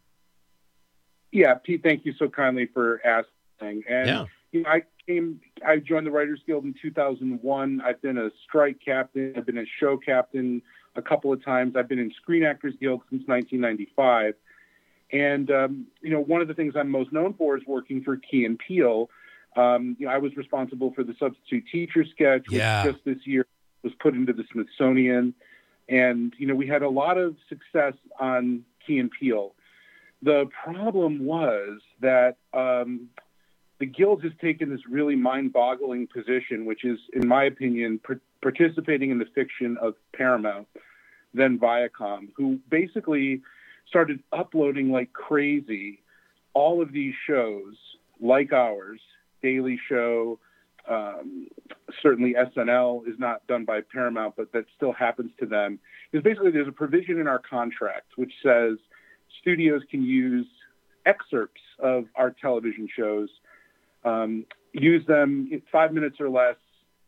Yeah, Pete, thank you so kindly for asking. And yeah. you know, I came, I joined the Writers Guild in two thousand one. I've been a strike captain. I've been a show captain a couple of times. I've been in Screen Actors Guild since nineteen ninety-five. And, um, you know, one of the things I'm most known for is working for Key and Peele. Um, you know, I was responsible for the substitute teacher sketch, which yeah. just this year was put into the Smithsonian. And, you know, we had a lot of success on Key and Peele. The problem was that um, the Guild has taken this really mind-boggling position, which is, in my opinion, par- participating in the fiction of Paramount, then Viacom, who basically started uploading like crazy all of these shows like ours, Daily Show, um, certainly S N L is not done by Paramount, but that still happens to them. Is basically there's a provision in our contract which says studios can use excerpts of our television shows, um, use them in five minutes or less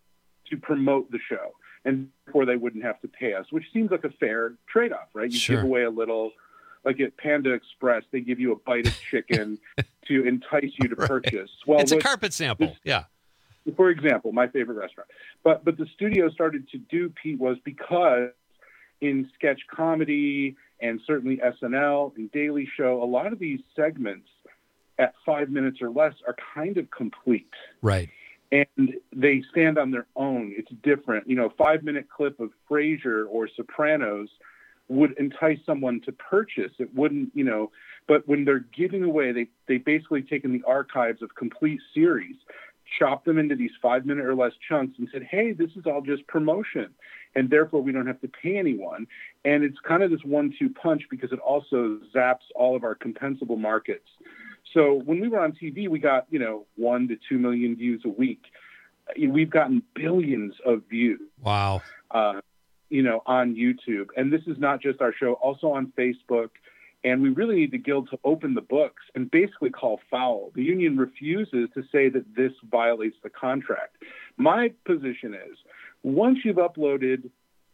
to promote the show, and therefore they wouldn't have to pay us, which seems like a fair trade-off, right? You Sure. give away a little, like at Panda Express, they give you a bite of chicken to entice you to Right. purchase. Well, it's a look, carpet sample. this- Yeah. for example, my favorite restaurant. But but the studio started to do, Pete, was because in sketch comedy and certainly S N L and Daily Show, a lot of these segments at five minutes or less are kind of complete. Right. And they stand on their own. It's different. You know, a five-minute clip of Frasier or Sopranos would entice someone to purchase. It wouldn't, you know, but when they're giving away, they, they basically taken the archives of complete series, chopped them into these five-minute or less chunks and said, hey, this is all just promotion, and therefore we don't have to pay anyone. And it's kind of this one two punch because it also zaps all of our compensable markets. So when we were on T V, we got, you know, one to two million views a week. We've gotten billions of views. Wow. Uh, you know, on YouTube. And this is not just our show, also on Facebook. And we really need the Guild to open the books and basically call foul. The union refuses to say that this violates the contract. My position is, once you've uploaded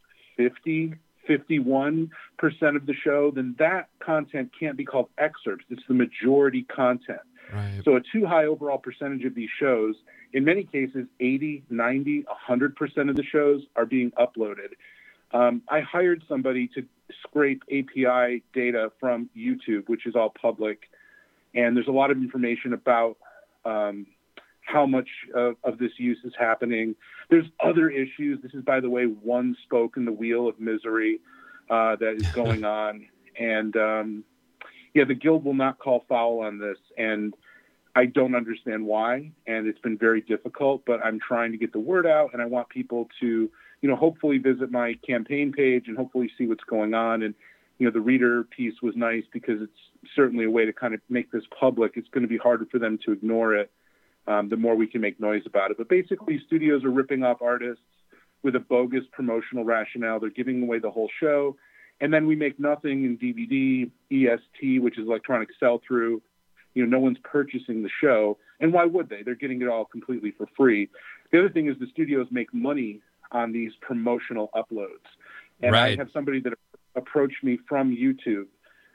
fifty, fifty-one percent of the show, then that content can't be called excerpts. It's the majority content. Right. So a too high overall percentage of these shows, in many cases, eighty, ninety, one hundred percent of the shows are being uploaded. Um, I hired somebody to scrape A P I data from YouTube, which is all public. And there's a lot of information about um, how much of, of this use is happening. There's other issues. This is, by the way, one spoke in the wheel of misery uh, that is going on. And, um, yeah, the Guild will not call foul on this. And I don't understand why. And it's been very difficult, but I'm trying to get the word out. And I want people to, you know, hopefully visit my campaign page and hopefully see what's going on. And, you know, the reader piece was nice because it's certainly a way to kind of make this public. It's going to be harder for them to ignore it. Um, the more we can make noise about it. But basically, studios are ripping off artists with a bogus promotional rationale. They're giving away the whole show. And then we make nothing in D V D, E S T, which is electronic sell-through. You know, no one's purchasing the show. And why would they? They're getting it all completely for free. The other thing is the studios make money on these promotional uploads. And Right. I have somebody that approached me from YouTube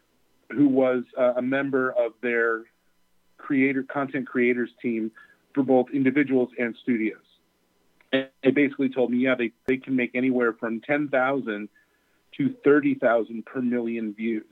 who was uh, a member of their creator content creators team for both individuals and studios. And they basically told me, yeah, they, they can make anywhere from ten thousand to thirty thousand per million views.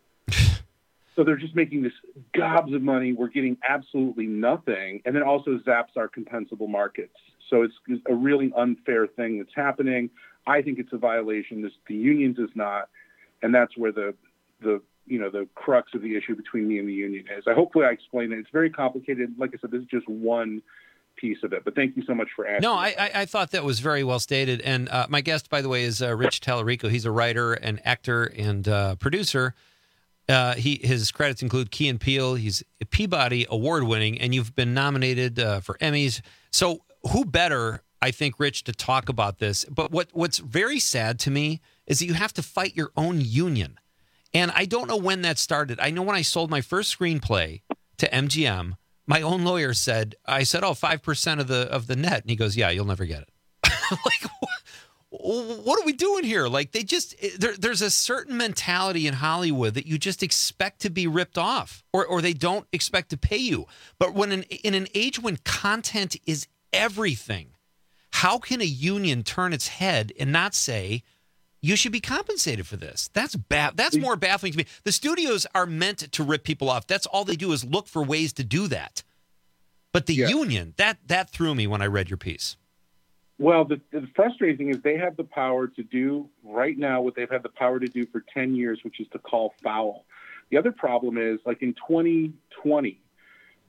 So they're just making this gobs of money. We're getting absolutely nothing. And then also zaps our compensable markets. So it's a really unfair thing that's happening. I think it's a violation. This, the union does not. And that's where the, the, you know, the crux of the issue between me and the union is. I hopefully I explained it. It's very complicated. Like I said, this is just one piece of it. But thank you so much for asking. No, I, I, I thought that was very well stated. And uh, my guest, by the way, is uh, Rich Tallarico. He's a writer and actor and uh, producer. Uh, he his credits include Key and Peele. He's a Peabody Award winning, and you've been nominated uh, for Emmys. So who better, I think, Rich, to talk about this? But what what's very sad to me is that you have to fight your own union. And I don't know when that started. I know when I sold my first screenplay to M G M, my own lawyer said, I said, oh, five percent of the of the net. And he goes, yeah, you'll never get it. Like, what, what are we doing here? Like, they just, there, there's a certain mentality in Hollywood that you just expect to be ripped off, or, or they don't expect to pay you. But when in, in an age when content is everything, how can a union turn its head and not say, you should be compensated for this? That's bad. That's more baffling to me. The studios are meant to rip people off. That's all they do is look for ways to do that. But the Yeah. union, that that threw me when I read your piece. Well, the, the frustrating thing is they have the power to do right now what they've had the power to do for ten years, which is to call foul. The other problem is, like in twenty twenty,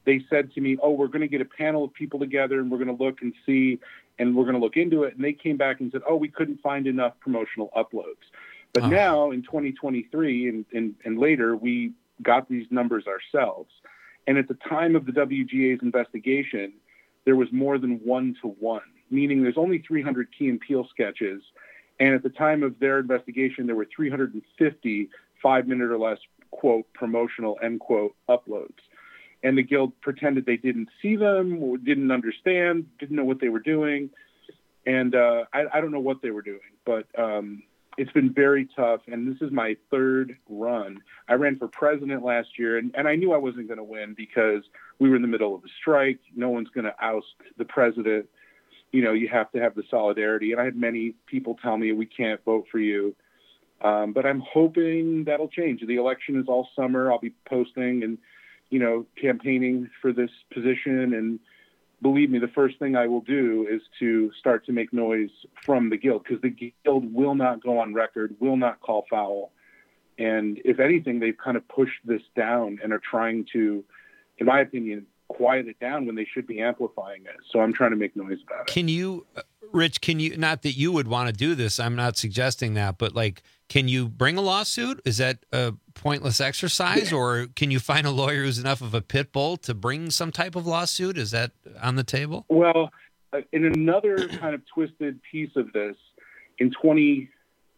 they said to me, oh, we're going to get a panel of people together and we're going to look and see, and we're going to look into it. And they came back and said, oh, we couldn't find enough promotional uploads. But oh. now in twenty twenty-three and, and, and later, we got these numbers ourselves. And at the time of the W G A's investigation, there was more than one to one, meaning there's only three hundred Key and Peele sketches. And at the time of their investigation, there were three hundred fifty five-minute or less, quote, promotional, end quote, uploads. And the Guild pretended they didn't see them, or didn't understand, didn't know what they were doing. And uh, I, I don't know what they were doing, but um, it's been very tough. And this is my third run. I ran for president last year, and, and I knew I wasn't going to win because we were in the middle of a strike. No one's going to oust the president. You know, you have to have the solidarity. And I had many people tell me, we can't vote for you. Um, but I'm hoping that'll change. The election is all summer. I'll be posting and, you know, campaigning for this position. And believe me, the first thing I will do is to start to make noise from the Guild, because the Guild will not go on record, will not call foul. And if anything, they've kind of pushed this down and are trying to, in my opinion, quiet it down when they should be amplifying it. So I'm trying to make noise about it. Can you, Rich, can you, not that you would want to do this, I'm not suggesting that, but like, can you bring a lawsuit? Is that a pointless exercise? Or can you find a lawyer who's enough of a pit bull to bring some type of lawsuit? Is that on the table? Well, uh, in another kind of twisted piece of this, in twenty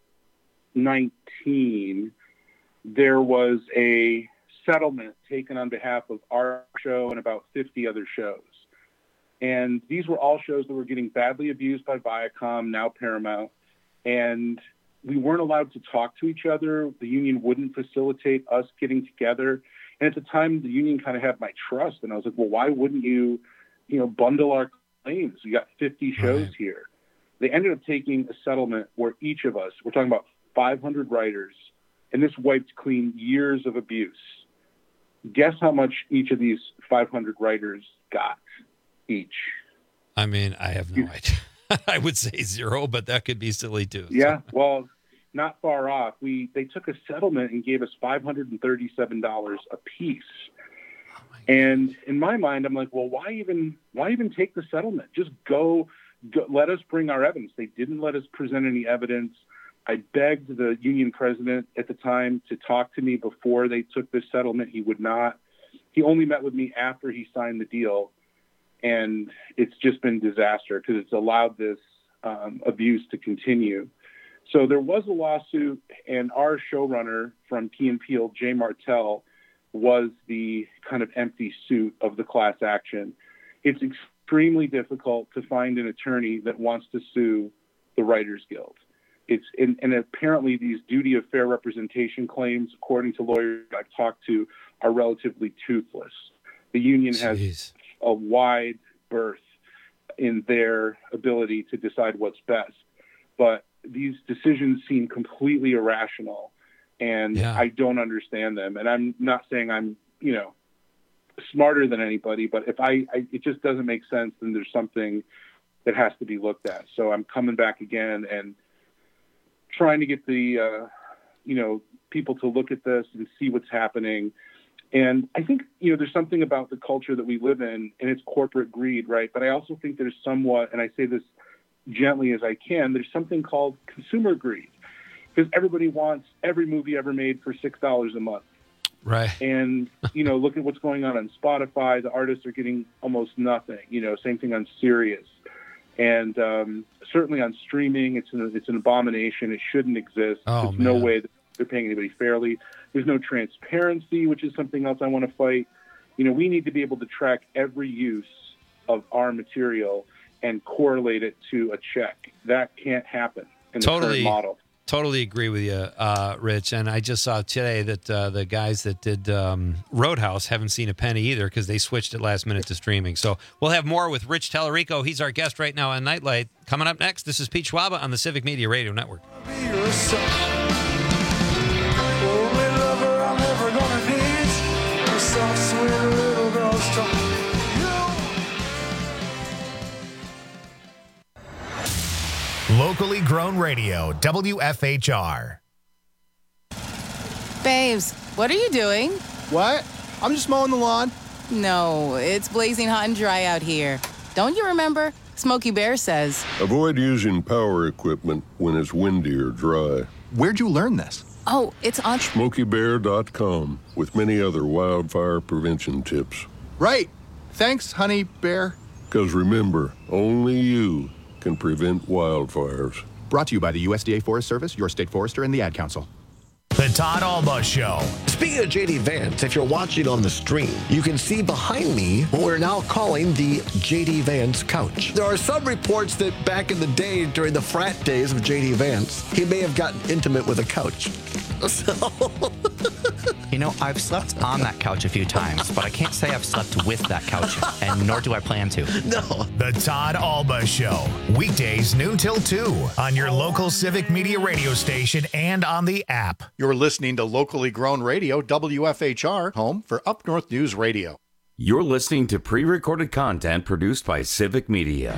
nineteen, there was a settlement taken on behalf of our show and about fifty other shows. And these were all shows that were getting badly abused by Viacom, now Paramount. And we weren't allowed to talk to each other. The union wouldn't facilitate us getting together. And at the time, the union kind of had my trust. And I was like, well, why wouldn't you, you know, bundle our claims? We got fifty shows right. here. They ended up taking a settlement where each of us, we're talking about five hundred writers, and this wiped clean years of abuse. Guess how much each of these five hundred writers got each? I mean, I have no idea. I would say zero, but that could be silly too. Yeah, so. Well, not far off. We they took a settlement and gave us five hundred thirty-seven dollars a piece. Oh and in my mind, I'm like, well, why even why even take the settlement? Just go, go, let us bring our evidence. They didn't let us present any evidence. I begged the union president at the time to talk to me before they took this settlement. He would not. He only met with me after he signed the deal. And it's just been disaster because it's allowed this um, abuse to continue. So there was a lawsuit, and our showrunner from Key and Peele, Jay Martell, was the kind of empty suit of the class action. It's extremely difficult to find an attorney that wants to sue the Writers Guild. It's and, and apparently these duty of fair representation claims, according to lawyers I've talked to, are relatively toothless. The union has Jeez. a wide berth in their ability to decide what's best. But these decisions seem completely irrational, and yeah. I don't understand them. And I'm not saying I'm, you know, smarter than anybody, but if I, I it just doesn't make sense, then there's something that has to be looked at. So I'm coming back again and trying to get the, uh, you know, people to look at this and see what's happening. And I think, you know, there's something about the culture that we live in, and it's corporate greed, right? But I also think there's somewhat, and I say this gently as I can, there's something called consumer greed, because everybody wants every movie ever made for six dollars a month. Right. And, you know, look at what's going on on Spotify. The artists are getting almost nothing, you know, same thing on Sirius. And um, certainly on streaming, it's an, it's an abomination. It shouldn't exist. Oh, There's man. no way that they're paying anybody fairly. There's no transparency, which is something else I want to fight. You know, we need to be able to track every use of our material and correlate it to a check. That can't happen in the totally, current model. Totally agree with you, uh, Rich. And I just saw today that uh, the guys that did um, Roadhouse haven't seen a penny either because they switched it last minute to streaming. So we'll have more with Rich Tallarico. He's our guest right now on Nightlight. Coming up next, this is Pete Schwaba on the Civic Media Radio Network. Locally grown radio, W F H R. Babes, what are you doing? What? I'm just mowing the lawn. No, it's blazing hot and dry out here. Don't you remember? Smokey Bear says. Avoid using power equipment when it's windy or dry. Where'd you learn this? Oh, it's on Smokey Bear dot com with many other wildfire prevention tips. Right. Thanks, Honey Bear. Because remember, only you can prevent wildfires. Brought to you by the U S D A Forest Service, your state forester, and the Ad Council. The Todd Alba Show. Speaking of J D Vance, if you're watching on the stream, you can see behind me what we're now calling the J D Vance couch. There are some reports that back in the day, during the frat days of J D Vance, he may have gotten intimate with a couch. So... You know, I've slept on that couch a few times, but I can't say I've slept with that couch, and nor do I plan to. No. The Todd Alba Show. Weekdays noon till two on your local Civic Media radio station and on the app. You're listening to locally grown radio, W F H R, home for Up North News Radio. You're listening to pre-recorded content produced by Civic Media.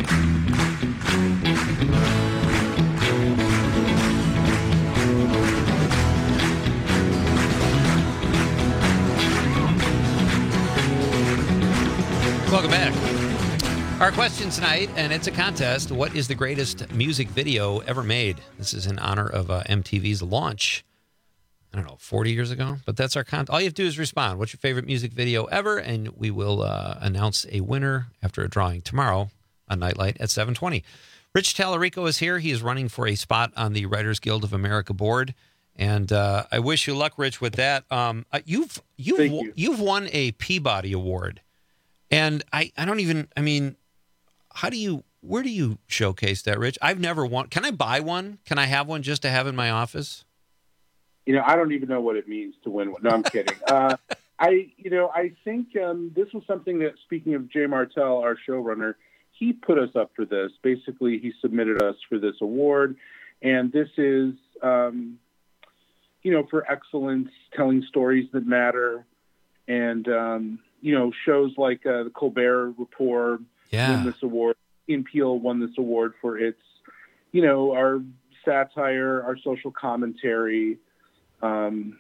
Welcome back. Our question tonight, and it's a contest. What is the greatest music video ever made? This is in honor of uh, M T V's launch, I don't know, forty years ago. But that's our contest. All you have to do is respond. What's your favorite music video ever? And we will uh, announce a winner after a drawing tomorrow on Nightlight at seven twenty. Rich Tallarico is here. He is running for a spot on the Writers Guild of America board. And uh, I wish you luck, Rich, with that. Um, uh, you've you've you. you've won a Peabody Award. And I, I don't even, I mean, how do you, where do you showcase that, Rich? I've never won. Can I buy one? Can I have one just to have in my office? You know, I don't even know what it means to win one. No, I'm kidding. uh, I, you know, I think um, this was something that, speaking of Jay Martell, our showrunner, he put us up for this. Basically, he submitted us for this award. And this is, um, you know, for excellence, telling stories that matter. And, um, you know, shows like uh, the Colbert Report yeah. won this award. Key and Peele won this award for its, you know, our satire, our social commentary. Um,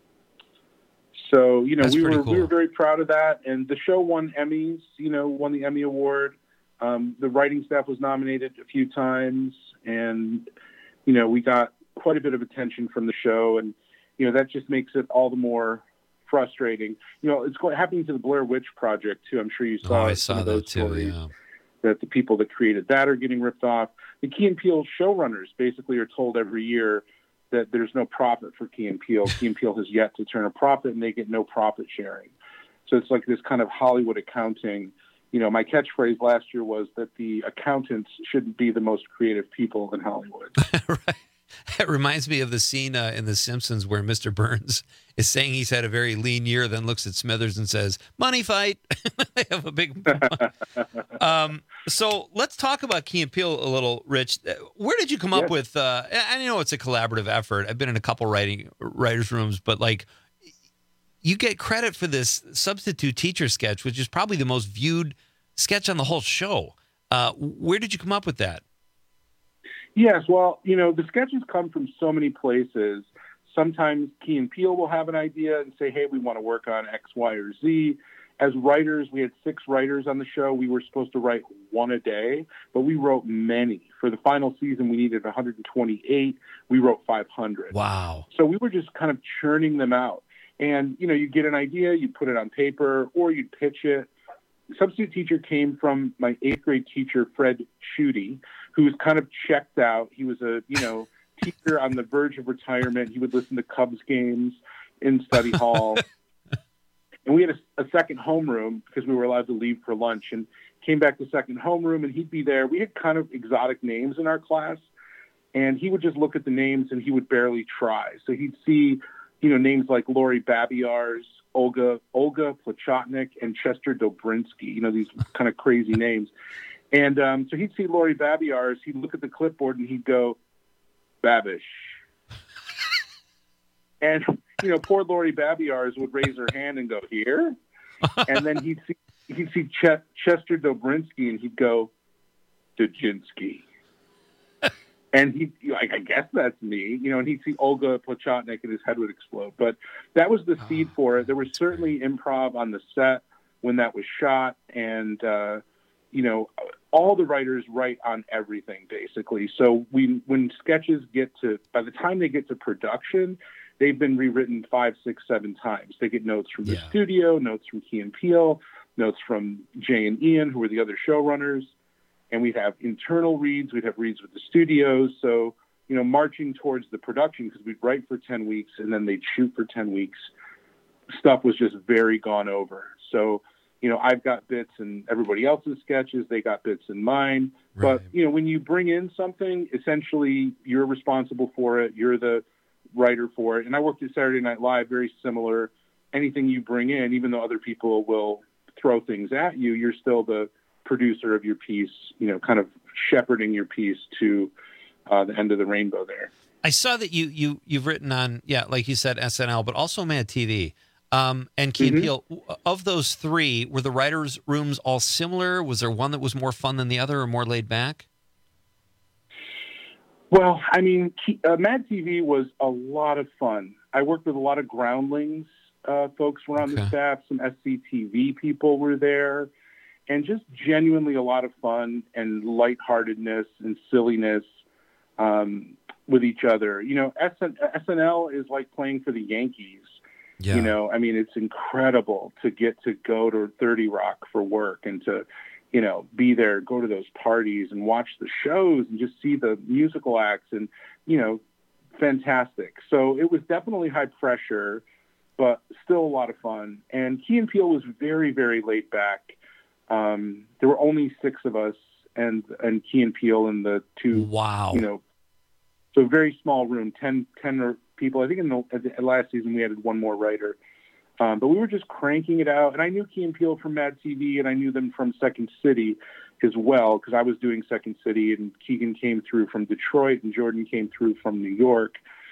so, you know, That's we were cool. we were very proud of that. And the show won Emmys, you know, won the Emmy Award. Um, the writing staff was nominated a few times. And, you know, we got quite a bit of attention from the show. And, you know, that just makes it all the more frustrating. You know, it's going happening to the Blair Witch Project too. I'm sure you saw. Oh, I some saw of that those too. stories, Yeah. That the people that created that are getting ripped off. The Key and Peele showrunners basically are told every year that there's no profit for Key and Peele. Key and Peele has yet to turn a profit, and they get no profit sharing. So it's like this kind of Hollywood accounting. You know, my catchphrase last year was that the accountants shouldn't be the most creative people in Hollywood. Right. It reminds me of the scene uh, in The Simpsons where Mister Burns is saying he's had a very lean year, then looks at Smithers and says, money fight. They have a big... um, so let's talk about Key and Peele a little, Rich. Where did you come yes. up with... Uh, I know it's a collaborative effort. I've been in a couple writing writers' rooms, but like you get credit for this substitute teacher sketch, which is probably the most viewed sketch on the whole show. Uh, where did you come up with that? Yes, well, you know, the sketches come from so many places. Sometimes Key and Peele will have an idea and say, hey, we want to work on X, Y, or Z. As writers, we had six writers on the show. We were supposed to write one a day, but we wrote many. For the final season, we needed one hundred twenty-eight. We wrote five hundred. Wow. So we were just kind of churning them out. And, you know, you get an idea, you put it on paper, or you'd pitch it. Substitute teacher came from my eighth grade teacher, Fred Schutte, who was kind of checked out. He was a, you know, teacher on the verge of retirement. He would listen to Cubs games in study hall. And we had a, a second homeroom because we were allowed to leave for lunch, and came back to second homeroom, and he'd be there. We had kind of exotic names in our class, and he would just look at the names and he would barely try. So he'd see, you know, names like Lori Babiars, Olga, Olga Plachotnik, and Chester Dobrinsky, you know, these kind of crazy names. And um, so he'd see Lori Babiars, he'd look at the clipboard and he'd go, Babish. And, you know, poor Lori Babiars would raise her hand and go, here? And then he'd see, he'd see Ch- Chester Dobrinsky and he'd go, Dojinski. And he, like, I guess that's me, you know, and he'd see Olga Plachotnik and his head would explode. But that was the seed for it. There was certainly improv on the set. when that was shot, and uh, you know, all the writers write on everything basically. So we, when sketches get to, by the time they get to production, they've been rewritten five, six, seven times. They get notes from the Yeah. studio, notes from Key and Peele, notes from Jay and Ian, who are the other showrunners, and we'd have internal reads. We'd have reads with the studios. So, you know, marching towards the production, because we'd write for ten weeks and then they'd shoot for ten weeks. Stuff was just very gone over. So, you know, I've got bits in everybody else's sketches. They got bits in mine. Right. But, you know, when you bring in something, essentially you're responsible for it. You're the writer for it. And I worked at Saturday Night Live, very similar. Anything you bring in, even though other people will throw things at you, you're still the producer of your piece, you know, kind of shepherding your piece to uh, the end of the rainbow there. I saw that you, you, you've written on, yeah, like you said, S N L, but also Mad T V. Um, and Key and Mhm. Peele, of those three, were the writers' rooms all similar? Was there one that was more fun than the other or more laid back? Well, I mean, Key- uh, Mad T V was a lot of fun. I worked with a lot of groundlings. Uh, folks were on the Okay. staff. Some S C T V people were there. And just genuinely a lot of fun and lightheartedness and silliness um, with each other. You know, S N L is like playing for the Yankees. Yeah. You know, I mean, it's incredible to get to go to thirty Rock for work and to, you know, be there, go to those parties and watch the shows and just see the musical acts and, you know, fantastic. So it was definitely high pressure, but still a lot of fun. And Key and Peele was very, very laid back. Um, there were only six of us, and and Key and Peele and the two, wow, you know, so a very small room, ten, ten or people. I think in the, at the last season we added one more writer, um, but we were just cranking it out. And I knew Key and Peele from Mad T V, and I knew them from Second City as well, because I was doing Second City, and Keegan came through from Detroit, and Jordan came through from New York.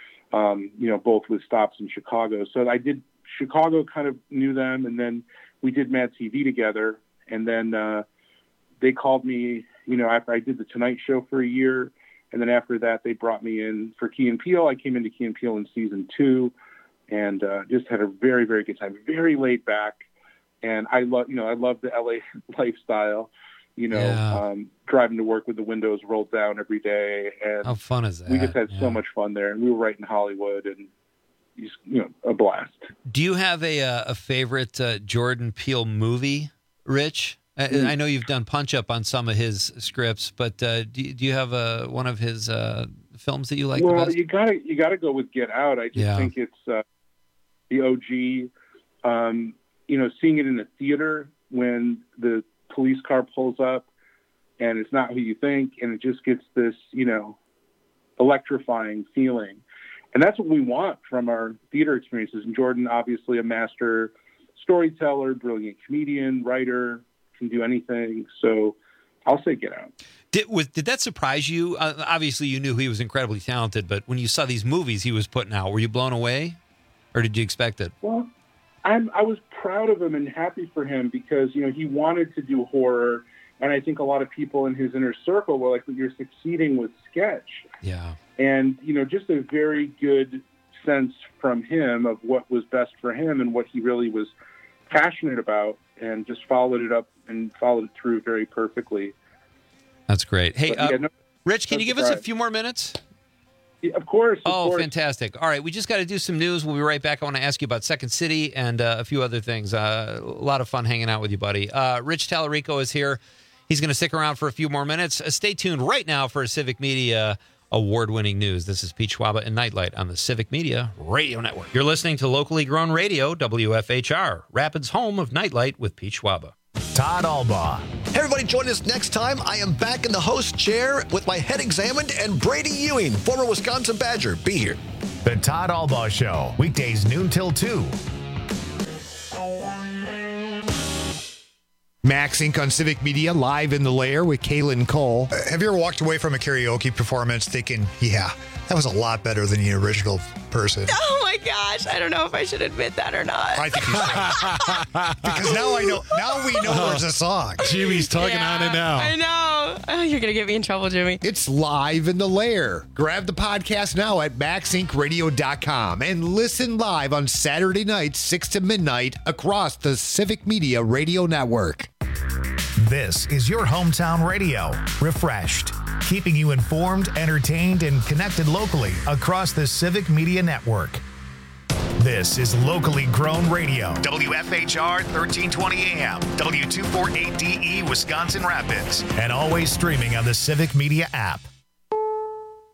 Um, you know, both with stops in Chicago. So I did Chicago, kind of knew them, and then we did Mad T V together. And then uh, they called me, you know, after I did the Tonight Show for a year. And then after that, they brought me in for Key and Peele. I came into Key and Peele in season two and uh, just had a very, very good time. Very laid back. And I love, you know, I love the L A lifestyle, you know, Yeah. um, driving to work with the windows rolled down every day. And How fun is that? we just had Yeah. so much fun there. And we were right in Hollywood, and, just, you know, a blast. Do you have a uh, a favorite uh, Jordan Peele movie, Rich? I, Mm. I know you've done Punch Up on some of his scripts, but uh, do, you- do you have a, one of his uh, films that you like well, the best? you gotta you gotta go with Get Out. I just Yeah. think it's uh, the O G. Um, you know, seeing it in the theater when the police car pulls up and it's not who you think, and it just gets this, you know, electrifying feeling. And that's what we want from our theater experiences. And Jordan, obviously a master storyteller, brilliant comedian, writer, can do anything. So I'll say Get Out. Did, was, did that surprise you? Uh, obviously, you knew he was incredibly talented, but when you saw these movies he was putting out, were you blown away, or did you expect it? Well, I'm, I was proud of him and happy for him because, you know, he wanted to do horror. And I think a lot of people in his inner circle were like, you're succeeding with sketch. Yeah. And, you know, just a very good sense from him of what was best for him and what he really was passionate about, and just followed it up and followed it through very perfectly. That's great. Hey, But, uh, yeah, no- Rich, can no you give us a surprise. few more minutes? Yeah, of course. Of Oh, course. fantastic. All right, we just got to do some news. We'll be right back. I want to ask you about Second City and uh, a few other things. Uh, a lot of fun hanging out with you, buddy. Uh, Rich Tallarico is here. He's going to stick around for a few more minutes. Uh, stay tuned right now for Civic Media award-winning news. This is Pete Schwaba and Nightlight on the Civic Media Radio Network. You're listening to locally grown radio, W F H R, Rapids' home of Nightlight with Pete Schwaba. Todd Albaugh. Hey, everybody, join us next time. I am back in the host chair with my head examined, and Brady Ewing, former Wisconsin Badger, be here. The Todd Albaugh Show, weekdays noon till two. Max Inc on Civic Media, live in the lair with Kaylin Cole. Uh, have you ever walked away from a karaoke performance thinking, yeah, That was a lot better than the original person. Oh my gosh, I don't know if I should admit that or not. I think you should. Because now I know. Now we know there's a song. Jimmy's tugging Yeah, on it now. I know. Oh, you're gonna get me in trouble, Jimmy. It's live in the lair. Grab the podcast now at max inc radio dot com and listen live on Saturday nights, six to midnight, across the Civic Media Radio Network. This is your hometown radio, refreshed, keeping you informed, entertained, and connected locally across the Civic Media Network. This is locally grown radio, W F H R thirteen twenty A M, W two forty-eight D E, Wisconsin Rapids, and always streaming on the Civic Media app.